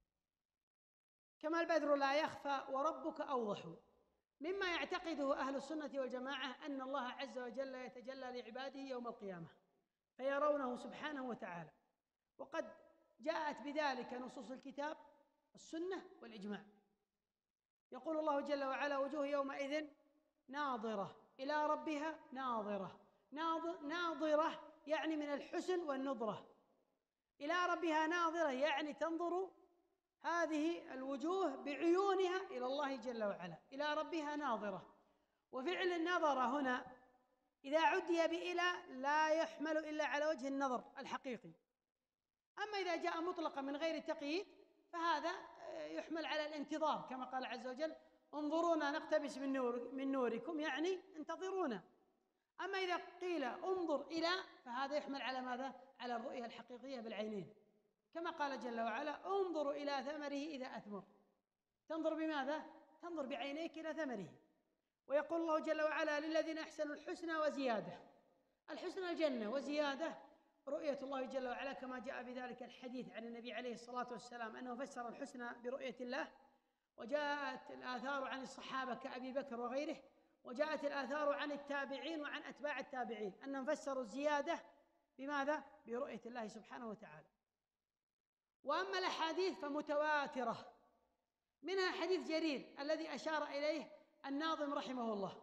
[SPEAKER 1] كما البدر لا يخفى وربك أوضح. مما يعتقده أهل السنة والجماعة أن الله عز وجل يتجلى لعباده يوم القيامة فيرونه سبحانه وتعالى، وقد جاءت بذلك نصوص الكتاب السنة والإجماع. يقول الله جل وعلا وجوه يومئذ ناظرة إلى ربها ناظرة. ناظرة يعني من الحسن والنظرة، إلى ربها ناظرة يعني تنظر هذه الوجوه بعيونها إلى الله جل وعلا، إلى ربها ناظرة. وفعل النظر هنا إذا عدي بإلى لا يحمل إلا على وجه النظر الحقيقي، أما إذا جاء مطلقا من غير تقييد فهذا يحمل على الانتظار، كما قال عز وجل انظرونا نقتبس من نوركم، يعني انتظرونا. أما إذا قيل انظر إلى فهذا يحمل على ماذا؟ على الرؤية الحقيقية بالعينين، كما قال جل وعلا انظروا إلى ثمره إذا أثمر. تنظر بماذا؟ تنظر بعينيك إلى ثمره. ويقول الله جل وعلا للذين أحسنوا الحسنى وزيادة. الحسنى الجنة، وزيادة رؤية الله جل وعلا، كما جاء بذلك الحديث عن النبي عليه الصلاة والسلام أنه فسر الحسنى برؤية الله. وجاءت الآثار عن الصحابة كأبي بكر وغيره، وجاءت الآثار عن التابعين وعن أتباع التابعين أنهم فسروا الزيادة بماذا؟ برؤية الله سبحانه وتعالى. وأما الأحاديث فمتواترة، منها حديث جرير الذي أشار إليه الناظم رحمه الله.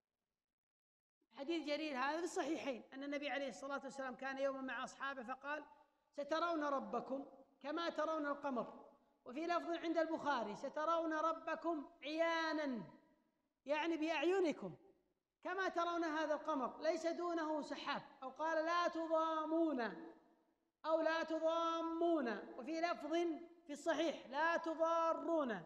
[SPEAKER 1] حديث جرير هذا في الصحيحين أن النبي عليه الصلاة والسلام كان يوما مع أصحابه فقال سترون ربكم كما ترون القمر، وفي لفظ عند البخاري سترون ربكم عيانا، يعني بأعينكم، كما ترون هذا القمر ليس دونه سحاب، أو قال لا تضامون أو لا تضامون، وفي لفظ في الصحيح لا تضارون.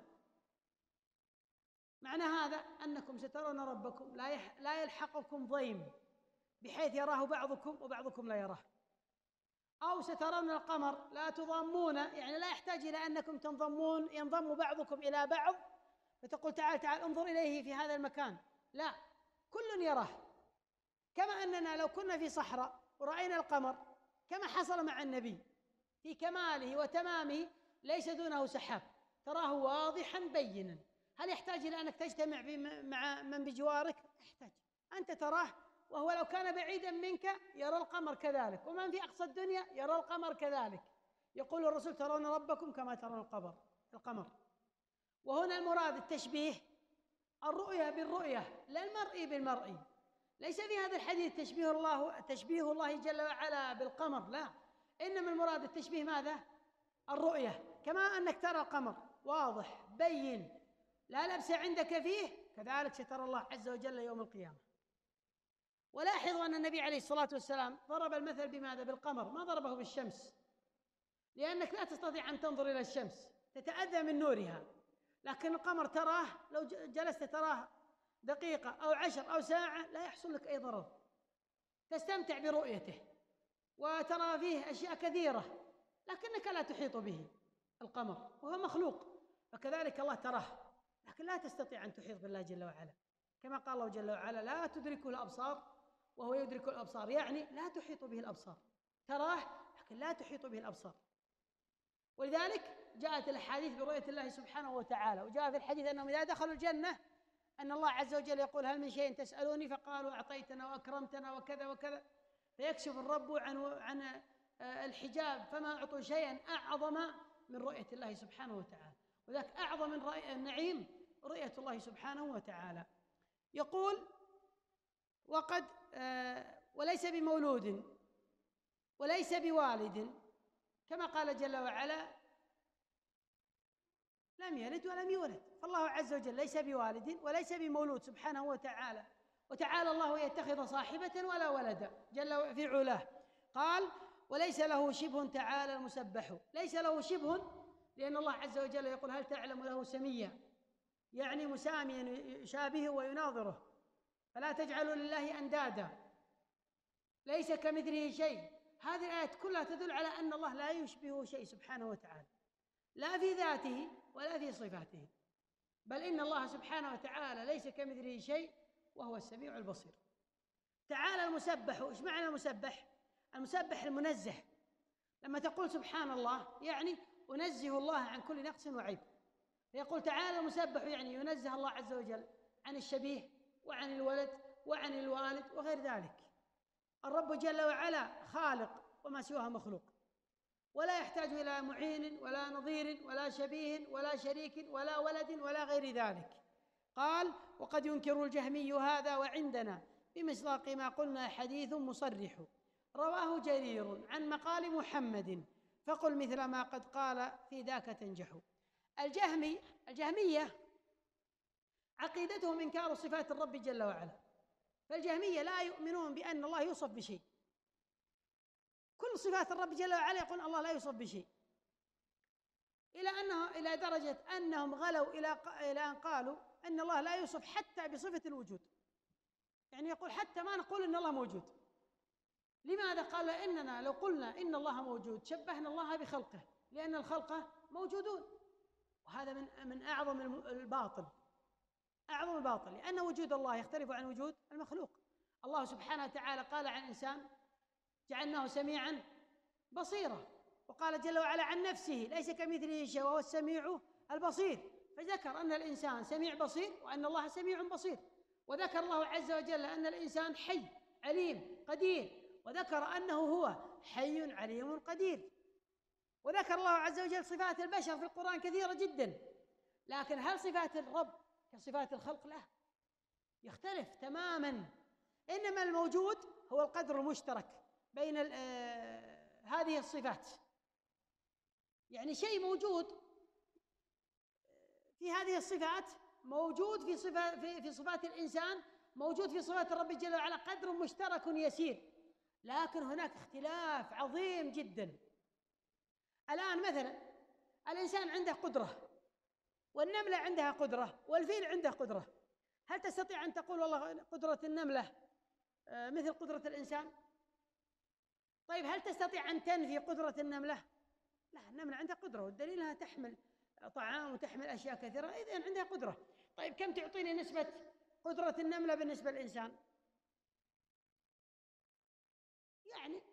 [SPEAKER 1] معنى هذا أنكم سترون ربكم لا يلحقكم ضيم بحيث يراه بعضكم وبعضكم لا يراه. أو سترون القمر لا تضامون، يعني لا يحتاج إلى أنكم ينضم بعضكم إلى بعض فتقول تعال انظر إليه في هذا المكان، لا، كل يراه. كما أننا لو كنا في صحراء ورأينا القمر كما حصل مع النبي في كماله وتمامه ليس دونه سحاب، تراه واضحا بينا، هل يحتاج إلى أنك تجتمع مع من بجوارك؟ يحتاج، أنت تراه، وهو لو كان بعيدا منك يرى القمر كذلك، ومن في أقصى الدنيا يرى القمر كذلك. يقول الرسول ترون ربكم كما ترون القمر. وهنا المراد التشبيه، الرؤية بالرؤية لا المرئي بالمرئي. ليس في هذا الحديث تشبيه الله جل وعلا بالقمر، لا، إنما المراد التشبيه ماذا؟ الرؤية، كما أنك ترى القمر واضح بين لا لبس عندك فيه، كذلك سترى الله عز وجل يوم القيامة. ولاحظوا أن النبي عليه الصلاة والسلام ضرب المثل بماذا؟ بالقمر، ما ضربه بالشمس، لأنك لا تستطيع أن تنظر إلى الشمس، تتأذى من نورها، لكن القمر تراه لو جلست تراه دقيقة أو 10 أو ساعة لا يحصل لك أي ضرر، تستمتع برؤيته وترى فيه أشياء كثيرة، لكنك لا تحيط به. القمر وهو مخلوق، فكذلك الله تراه، لكن لا تستطيع أن تحيط بالله جل وعلا، كما قال الله جل وعلا لا تدركه الأبصار وهو يدرك الأبصار، يعني لا تحيط به الأبصار، تراه لكن لا تحيط به الأبصار. ولذلك جاءت الأحاديث برؤية الله سبحانه وتعالى، وجاء في الحديث أنهم إذا دخلوا الجنة أن الله عز وجل يقول هل من شيء تسألوني؟ فقالوا أعطيتنا وأكرمتنا وكذا وكذا، فيكشف الرب عن الحجاب فما أعطوا شيئا أعظم من رؤية الله سبحانه وتعالى، وذلك أعظم من النعيم رؤية الله سبحانه وتعالى. يقول وقد وليس بمولود وليس بوالد، كما قال جل وعلا لم يلد ولم يولد، فالله عز وجل ليس بوالد وليس بمولود سبحانه وتعالى، وتعالى الله يتخذ صاحبة ولا ولدا جل في علاه. قال وليس له شبه تعالى المسبح، ليس له شبه، لأن الله عز وجل يقول هل تعلم له سميا، يعني مساميا يشابهه ويناظره، فلا تجعلوا لله أندادا، ليس كمثله شيء. هذه الآيات كلها تدل على أن الله لا يشبهه شيء سبحانه وتعالى، لا في ذاته ولا في صفاته، بل إن الله سبحانه وتعالى ليس كمثله شيء وهو السميع البصير. تعالى المسبح، إيش معنى المسبح؟ المسبح المنزه. لما تقول سبحان الله يعني أنزه الله عن كل نقص وعيب، فيقول تعالى المسبح يعني ينزه الله عز وجل عن الشبيه وعن الولد وعن الوالد وغير ذلك. الرب جل وعلا خالق وما سواه مخلوق، ولا يحتاج إلى معين ولا نظير ولا شبيه ولا شريك ولا ولد ولا غير ذلك. قال وقد ينكر الجهمي هذا وعندنا بمصداق ما قلنا حديث مصرح، رواه جرير عن مقال محمد فقل مثل ما قد قال في ذاك تنجح. الجهمية عقيدتهم إنكار صفات الرب جل وعلا، فالجهمية لا يؤمنون بأن الله يوصف بشيء، كل صفات الرب جل وعلا يقول الله لا يوصف بشيء، إلى درجة أنهم غلوا إلى أن قالوا أن الله لا يوصف حتى بصفة الوجود، يعني يقول حتى ما نقول أن الله موجود. لماذا؟ قال إننا لو قلنا إن الله موجود شبهنا الله بخلقه، لأن الخلق موجودون، وهذا من أعظم الباطل، أعظم الباطل، لأن وجود الله يختلف عن وجود المخلوق. الله سبحانه وتعالى قال عن الإنسان جعلناه سميعا بصيرا، وقال جل وعلا عن نفسه ليس كمثله شيء وهو السميع البصير، فذكر أن الإنسان سميع بصير وأن الله سميع بصير. وذكر الله عز وجل أن الإنسان حي عليم قدير، وذكر أنه هو حي عليم قدير. وذكر الله عز وجل صفات البشر في القرآن كثيرة جدا، لكن هل صفات الرب كصفات الخلق؟ لا، يختلف تماما. إنما الموجود هو القدر المشترك بين هذه الصفات، يعني شيء موجود في هذه الصفات موجود في صفات الإنسان، موجود في صفات الرب جل وعلا، قدر مشترك يسير، لكن هناك اختلاف عظيم جدا. الآن مثلا الإنسان عنده قدرة، والنملة عندها قدرة، والفيل عنده قدرة، هل تستطيع أن تقول والله قدرة النملة مثل قدرة الإنسان؟ طيب هل تستطيع أن تنفي قدرة النملة؟ لا، النملة عندها قدرة، والدليل أنها تحمل طعام وتحمل أشياء كثيرة، إذن عندها قدرة. طيب كم تعطيني نسبة قدرة النملة بالنسبة للإنسان؟ يعني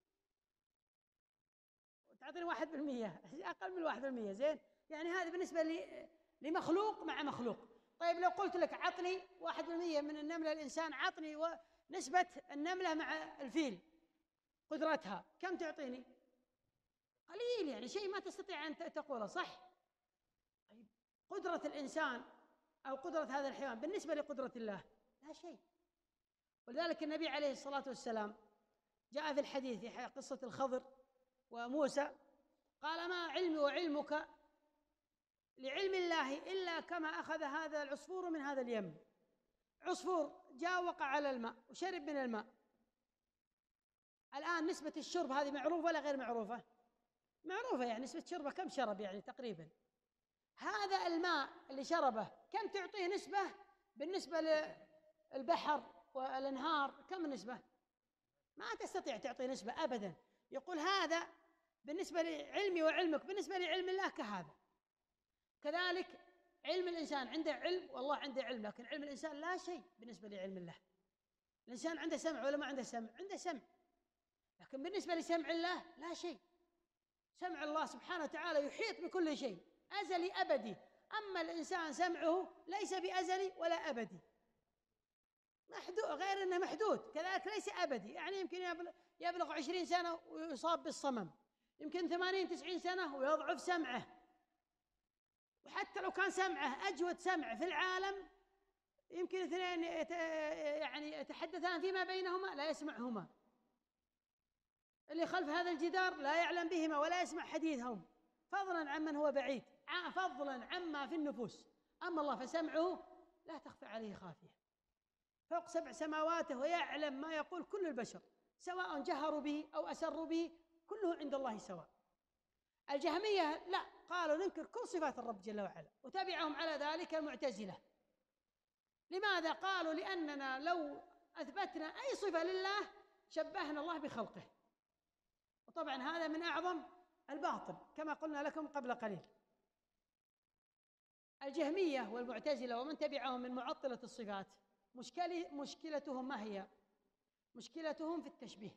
[SPEAKER 1] تعطيني 1%، أقل من 1%، زين؟ يعني هذا بالنسبة لمخلوق مع مخلوق. طيب لو قلت لك عطني 1% من النملة للإنسان، عطني نسبة النملة مع الفيل قدرتها، كم تعطيني؟ قليل، يعني شيء ما تستطيع أن تقوله، صح؟ طيب قدرة الإنسان أو قدرة هذا الحيوان بالنسبة لقدرة الله لا شيء. ولذلك النبي عليه الصلاة والسلام جاء في الحديث في قصة الخضر وموسى قال ما علمي وعلمك لعلم الله إلا كما أخذ هذا العصفور من هذا اليم. عصفور جاء وقع على الماء وشرب من الماء، الآن نسبة الشرب هذه معروفة ولا غير معروفة؟ معروفة، يعني نسبة شربه كم شرب يعني تقريبا. هذا الماء اللي شربه كم تعطيه نسبة بالنسبة للبحر والأنهار؟ كم النسبة؟ ما تستطيع تعطي نسبة أبدا. يقول هذا بالنسبة لعلمي وعلمك بالنسبة لعلم الله كهذا. كذلك علم الإنسان عنده علم والله عنده علم، لكن علم الإنسان لا شيء بالنسبة لعلم الله. الإنسان عنده سمع ولا ما عنده سمع؟ عنده سمع، لكن بالنسبة لسمع الله لا شيء. سمع الله سبحانه وتعالى يحيط بكل شيء، أزلي أبدي، أما الإنسان سمعه ليس بأزلي ولا أبدي، محدود، غير أنه محدود، كذلك ليس أبدي، يعني يمكن يبلغ 20 سنة ويصاب بالصمم، يمكن 80-90 سنة ويضعف سمعه، وحتى لو كان سمعه أجود سمع في العالم يمكن اثنين يعني يتحدثان فيما بينهما لا يسمعهما، اللي خلف هذا الجدار لا يعلم بهما ولا يسمع حديثهم، فضلا عمن هو بعيد، فضلا عما في النفوس. أما الله فسمعه لا تخفى عليه خافية، فوق 7 سماواته، ويعلم ما يقول كل البشر سواء جهروا به أو أسروا به، كله عند الله سواء. الجهمية لا، قالوا ننكر كل صفات الرب جل وعلا، وتبعهم على ذلك المعتزلة. لماذا؟ قالوا لأننا لو أثبتنا أي صفة لله شبهنا الله بخلقه، وطبعا هذا من أعظم الباطل كما قلنا لكم قبل قليل. الجهمية والمعتزلة ومن تبعهم من معطلة الصفات مشكلتهم ما هي؟ مشكلتهم في التشبيه،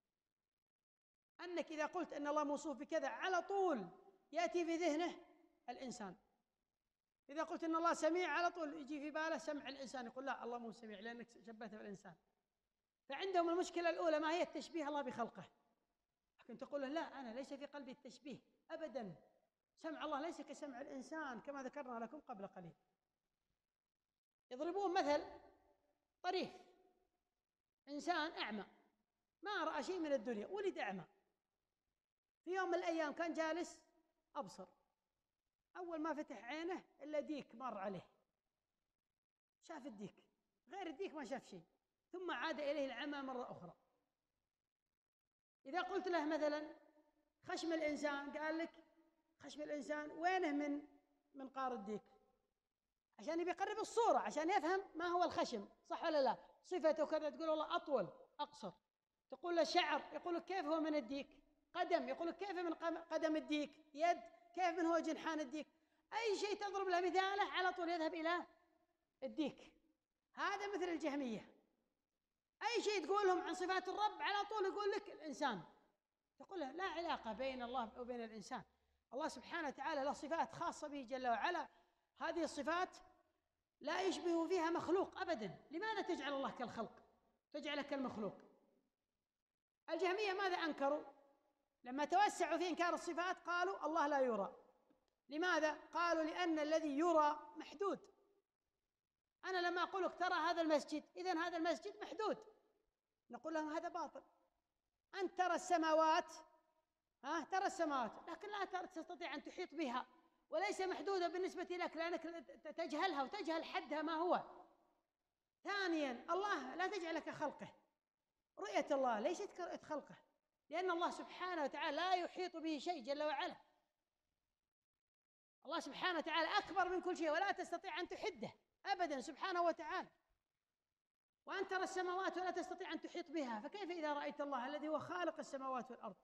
[SPEAKER 1] أنك إذا قلت أن الله موصوف بكذا على طول يأتي في ذهنه الإنسان، إذا قلت أن الله سميع على طول يجي في باله سمع الإنسان، يقول لا الله مو سميع لأنك شبهته بالإنسان. فعندهم المشكلة الأولى ما هي؟ التشبيه الله بخلقه، لكن تقول له لا، أنا ليس في قلبي التشبيه أبدا، سمع الله ليس كسمع الإنسان كما ذكرنا لكم قبل قليل. يضربون مثل طريف، إنسان أعمى ما رأى شيء من الدنيا، ولد أعمى، في يوم من الأيام كان جالس أبصر، أول ما فتح عينه إلا ديك مر عليه، شاف الديك، غير الديك ما شاف شيء، ثم عاد إليه العمى مرة أخرى. إذا قلت له مثلا خشم الإنسان، قال لك خشم الإنسان وينه من قار الديك، عشان يبي يقرب الصورة عشان يفهم ما هو الخشم، صح ولا لا؟ صفته كذا، تقول والله أطول أقصر، تقول له شعر، يقول لك كيف هو من الديك، قدم، يقول لك كيف من قدم الديك، يد كيف من هو جنحان الديك، أي شيء تضرب له مثاله على طول يذهب إلى الديك. هذا مثل الجهمية، أي شيء تقول لهم عن صفات الرب على طول يقول لك الإنسان، تقول له لا علاقة بين الله وبين الإنسان. الله سبحانه وتعالى له صفات خاصة به جل وعلا، هذه الصفات لا يشبه فيها مخلوق أبدا. لماذا تجعل الله كالخلق، تجعله كالمخلوق؟ الجهمية ماذا أنكروا؟ لما توسعوا في إنكار الصفات قالوا الله لا يرى. لماذا؟ قالوا لأن الذي يرى محدود. أنا لما أقول لك ترى هذا المسجد، إذن هذا المسجد محدود، نقول لهم هذا باطل. أنت ترى السماوات، ترى السماوات، لكن لا تستطيع أن تحيط بها، وليس محدودة بالنسبة لك لأنك تجهلها وتجهل حدها ما هو. ثانيا الله لا تجعل كخلقه، رؤية الله ليست كرؤية خلقه، لأن الله سبحانه وتعالى لا يحيط به شيء جل وعلا. الله سبحانه وتعالى أكبر من كل شيء ولا تستطيع أن تحده أبدا سبحانه وتعالى. وأن ترى السماوات ولا تستطيع أن تحيط بها، فكيف إذا رأيت الله الذي هو خالق السماوات والأرض؟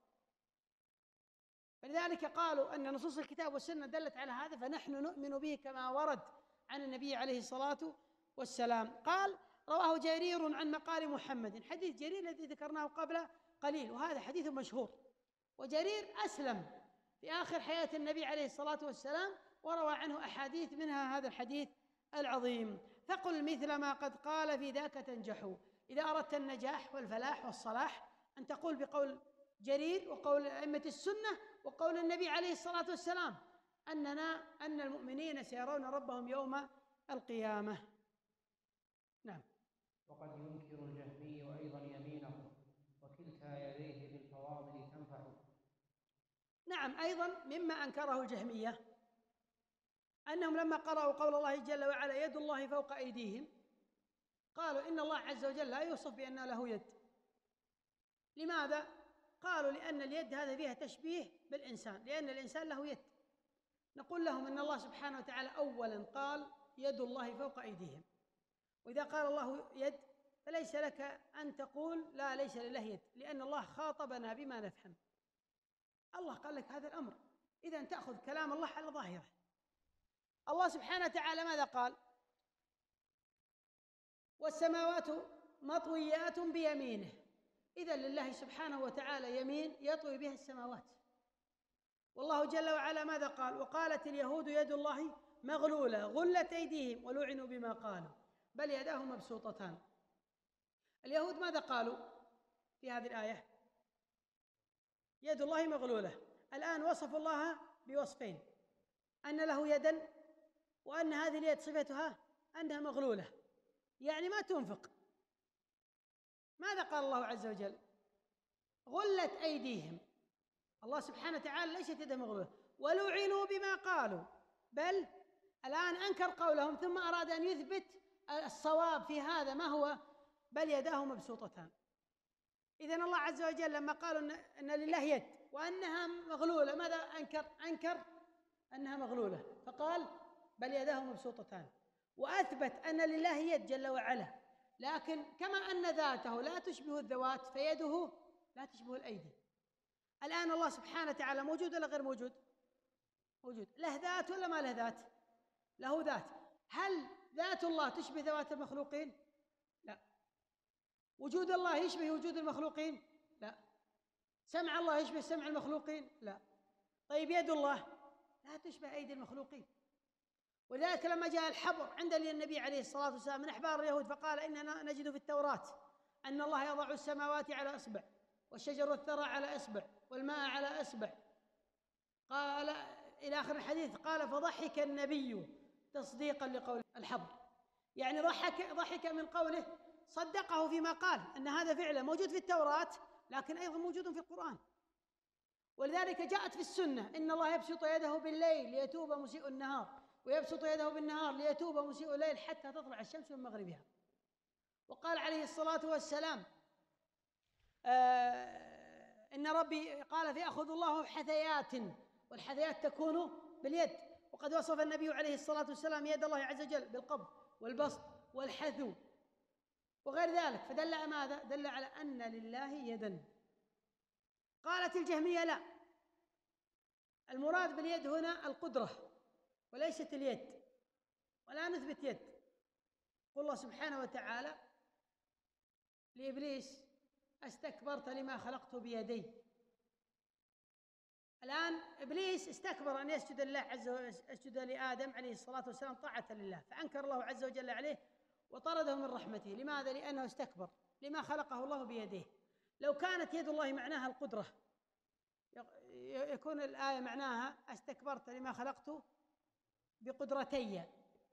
[SPEAKER 1] فلذلك قالوا أن نصوص الكتاب والسنة دلت على هذا، فنحن نؤمن به كما ورد عن النبي عليه الصلاة والسلام. قال رواه جرير عن مقال محمد، حديث جرير الذي ذكرناه قبل قليل، وهذا حديث مشهور. وجرير أسلم في آخر حياة النبي عليه الصلاة والسلام، وروى عنه أحاديث منها هذا الحديث العظيم. فقل مثل ما قد قال في ذاك تنجحوا. إذا أردت النجاح والفلاح والصلاح أن تقول بقول جرير وقول أئمة السنة وقول النبي عليه الصلاة والسلام أن المؤمنين سيرون ربهم يوم القيامة. نعم.
[SPEAKER 2] وقد ينكر الجهمي أيضا يمينه، وكلتا يديه بالفواضل تنفع.
[SPEAKER 1] نعم، أيضا مما أنكره الجهمية أنهم لما قرأوا قول الله جل وعلا يد الله فوق أيديهم، قالوا إن الله عز وجل لا يوصف بأن له يد. لماذا؟ قالوا لأن اليد هذا فيها تشبيه بالإنسان، لأن الإنسان له يد. نقول لهم أن الله سبحانه وتعالى أولا قال يد الله فوق أيديهم، وإذا قال الله يد فليس لك أن تقول لا ليس لله يد، لأن الله خاطبنا بما نفهم. الله قال لك هذا الأمر، إذن تأخذ كلام الله على ظاهره. الله سبحانه وتعالى ماذا قال؟ والسماوات مطويات بيمينه. إذن لله سبحانه وتعالى يمين يطوي بها السماوات. والله جل وعلا ماذا قال؟ وقالت اليهود يد الله مغلولة غلت أيديهم ولعنوا بما قالوا بل يداه مبسوطتان. اليهود ماذا قالوا في هذه الآية؟ يد الله مغلولة. الآن وصفوا الله بوصفين، أن له يدا وأن هذه اليد صفتها أنها مغلولة، يعني ما تنفق. ماذا قال الله عز وجل؟ غلت أيديهم. الله سبحانه وتعالى ليست يده مغلولة. ولعنوا بما قالوا، بل الآن أنكر قولهم ثم أراد أن يثبت الصواب في هذا ما هو؟ بل يداه مبسوطتان. إذن الله عز وجل لما قالوا أن لله يد وأنها مغلولة، ماذا أنكر؟ أنكر أنها مغلولة، فقال بل يداه مبسوطتان، وأثبت أن لله يد جل وعلا، لكن كما أن ذاته لا تشبه الذوات فيده لا تشبه الأيدي. الآن الله سبحانه وتعالى موجود ولا غير موجود؟ موجود. له ذات ولا ما له ذات؟ له ذات. هل ذات الله تشبه ذوات المخلوقين؟ لا. وجود الله يشبه وجود المخلوقين؟ لا. سمع الله يشبه سمع المخلوقين؟ لا. طيب يد الله لا تشبه أيدي المخلوقين. ولذلك لما جاء الحبر عند النبي عليه الصلاة والسلام من أحبار اليهود فقال إننا نجد في التوراة أن الله يضع السماوات على إصبع والشجر والثرى على إصبع والماء على إصبع، قال إلى آخر الحديث. قال فضحك النبي تصديقا لقول الحبر، يعني ضحك من قوله، صدقه فيما قال أن هذا فعلا موجود في التوراة لكن أيضا موجود في القرآن. ولذلك جاءت في السنة إن الله يبسط يده بالليل ليتوب مسيء النهار، ويبسط يده بالنهار ليتوب مسيء الليل حتى تطلع الشمس من مغربها. وقال عليه الصلاة والسلام إن ربي قال فيأخذ الله حثيات، والحثيات تكون باليد. وقد وصف النبي عليه الصلاة والسلام يد الله عز وجل بالقبض والبسط والحثو وغير ذلك، فدل على ماذا؟ دل على أن لله يدا. قالت الجهمية لا، المراد باليد هنا القدرة وليست اليد، ولا نثبت يد. قل الله سبحانه وتعالى لإبليس استكبرت لما خلقته بيدي. الآن إبليس استكبر أن يسجد لله عز وجل، اسجد لآدم عليه الصلاة والسلام طاعة لله، فأنكر الله عز وجل عليه وطرده من رحمته. لماذا؟ لأنه استكبر لما خلقه الله بيديه. لو كانت يد الله معناها القدرة يكون الآية معناها استكبرت لما خلقته بقدرتي.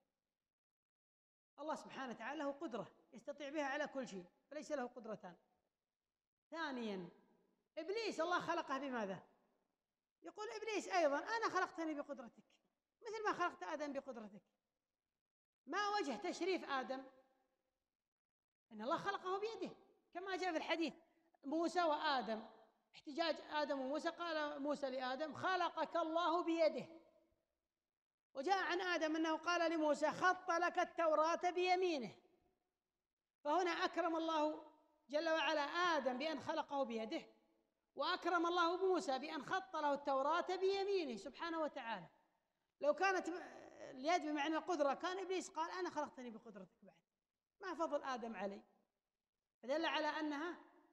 [SPEAKER 1] الله سبحانه وتعالى له قدرة يستطيع بها على كل شيء، فليس له قدرتان. ثانيا إبليس الله خلقه بماذا؟ يقول إبليس أيضا أنا خلقتني بقدرتك مثل ما خلقت آدم بقدرتك. ما وجه تشريف آدم؟ إن الله خلقه بيده، كما جاء في الحديث موسى وآدم، احتجاج آدم وموسى، قال موسى لآدم خلقك الله بيده. وجاء عن آدم أنه قال لموسى خط لك التوراة بيمينه. فهنا أكرم الله جل وعلا آدم بأن خلقه بيده، وأكرم الله موسى بأن خط له التوراة بيمينه سبحانه وتعالى. لو كانت اليد بمعنى القدرة كان إبليس قال أنا خلقتني بقدرتك بعد، ما فضل آدم علي. فدل على أنها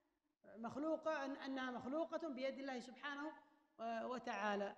[SPEAKER 1] مخلوقة بيد الله سبحانه وتعالى.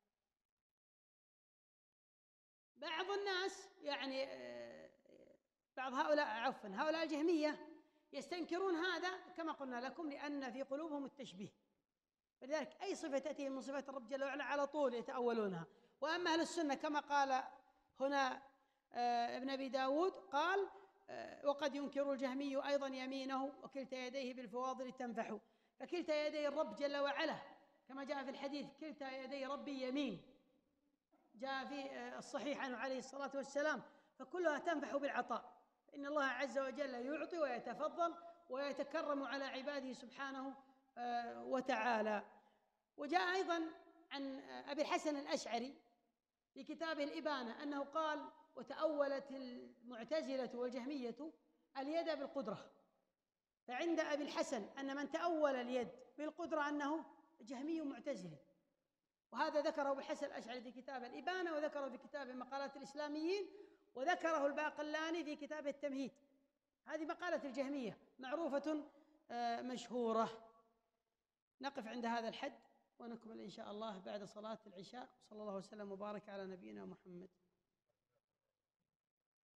[SPEAKER 1] بعض الناس يعني بعض هؤلاء الجهمية يستنكرون هذا كما قلنا لكم، لأن في قلوبهم التشبيه. فلذلك أي صفة تأتيهم من صفات الرب جل وعلا على طول يتأولونها. وأما أهل السنة كما قال هنا ابن أبي داود قال وقد ينكر الجهمي أيضا يمينه وكلتا يديه بالفواضل تنفح. فكلتا يدي الرب جل وعلا كما جاء في الحديث كلتا يدي ربي يمين، جاء في الصحيح عنه عليه الصلاة والسلام، فكلها تنفح بالعطاء. إن الله عز وجل يعطي ويتفضل ويتكرم على عباده سبحانه وتعالى. وجاء أيضا عن أبي الحسن الأشعري في كتابه الإبانة أنه قال وتأولت المعتزلة والجهمية اليد بالقدرة. فعند أبي الحسن أن من تأول اليد بالقدرة أنه جهمي معتزلي، وهذا ذكره أبو الحسن الأشعري في كتاب الإبانة، وذكره في كتاب مقالات الإسلاميين، وذكره الباقلاني في كتاب التمهيد. هذه مقالة الجهمية معروفة مشهورة. نقف عند هذا الحد ونكمل إن شاء الله بعد صلاة العشاء. صلى الله وسلم وبارك على نبينا محمد.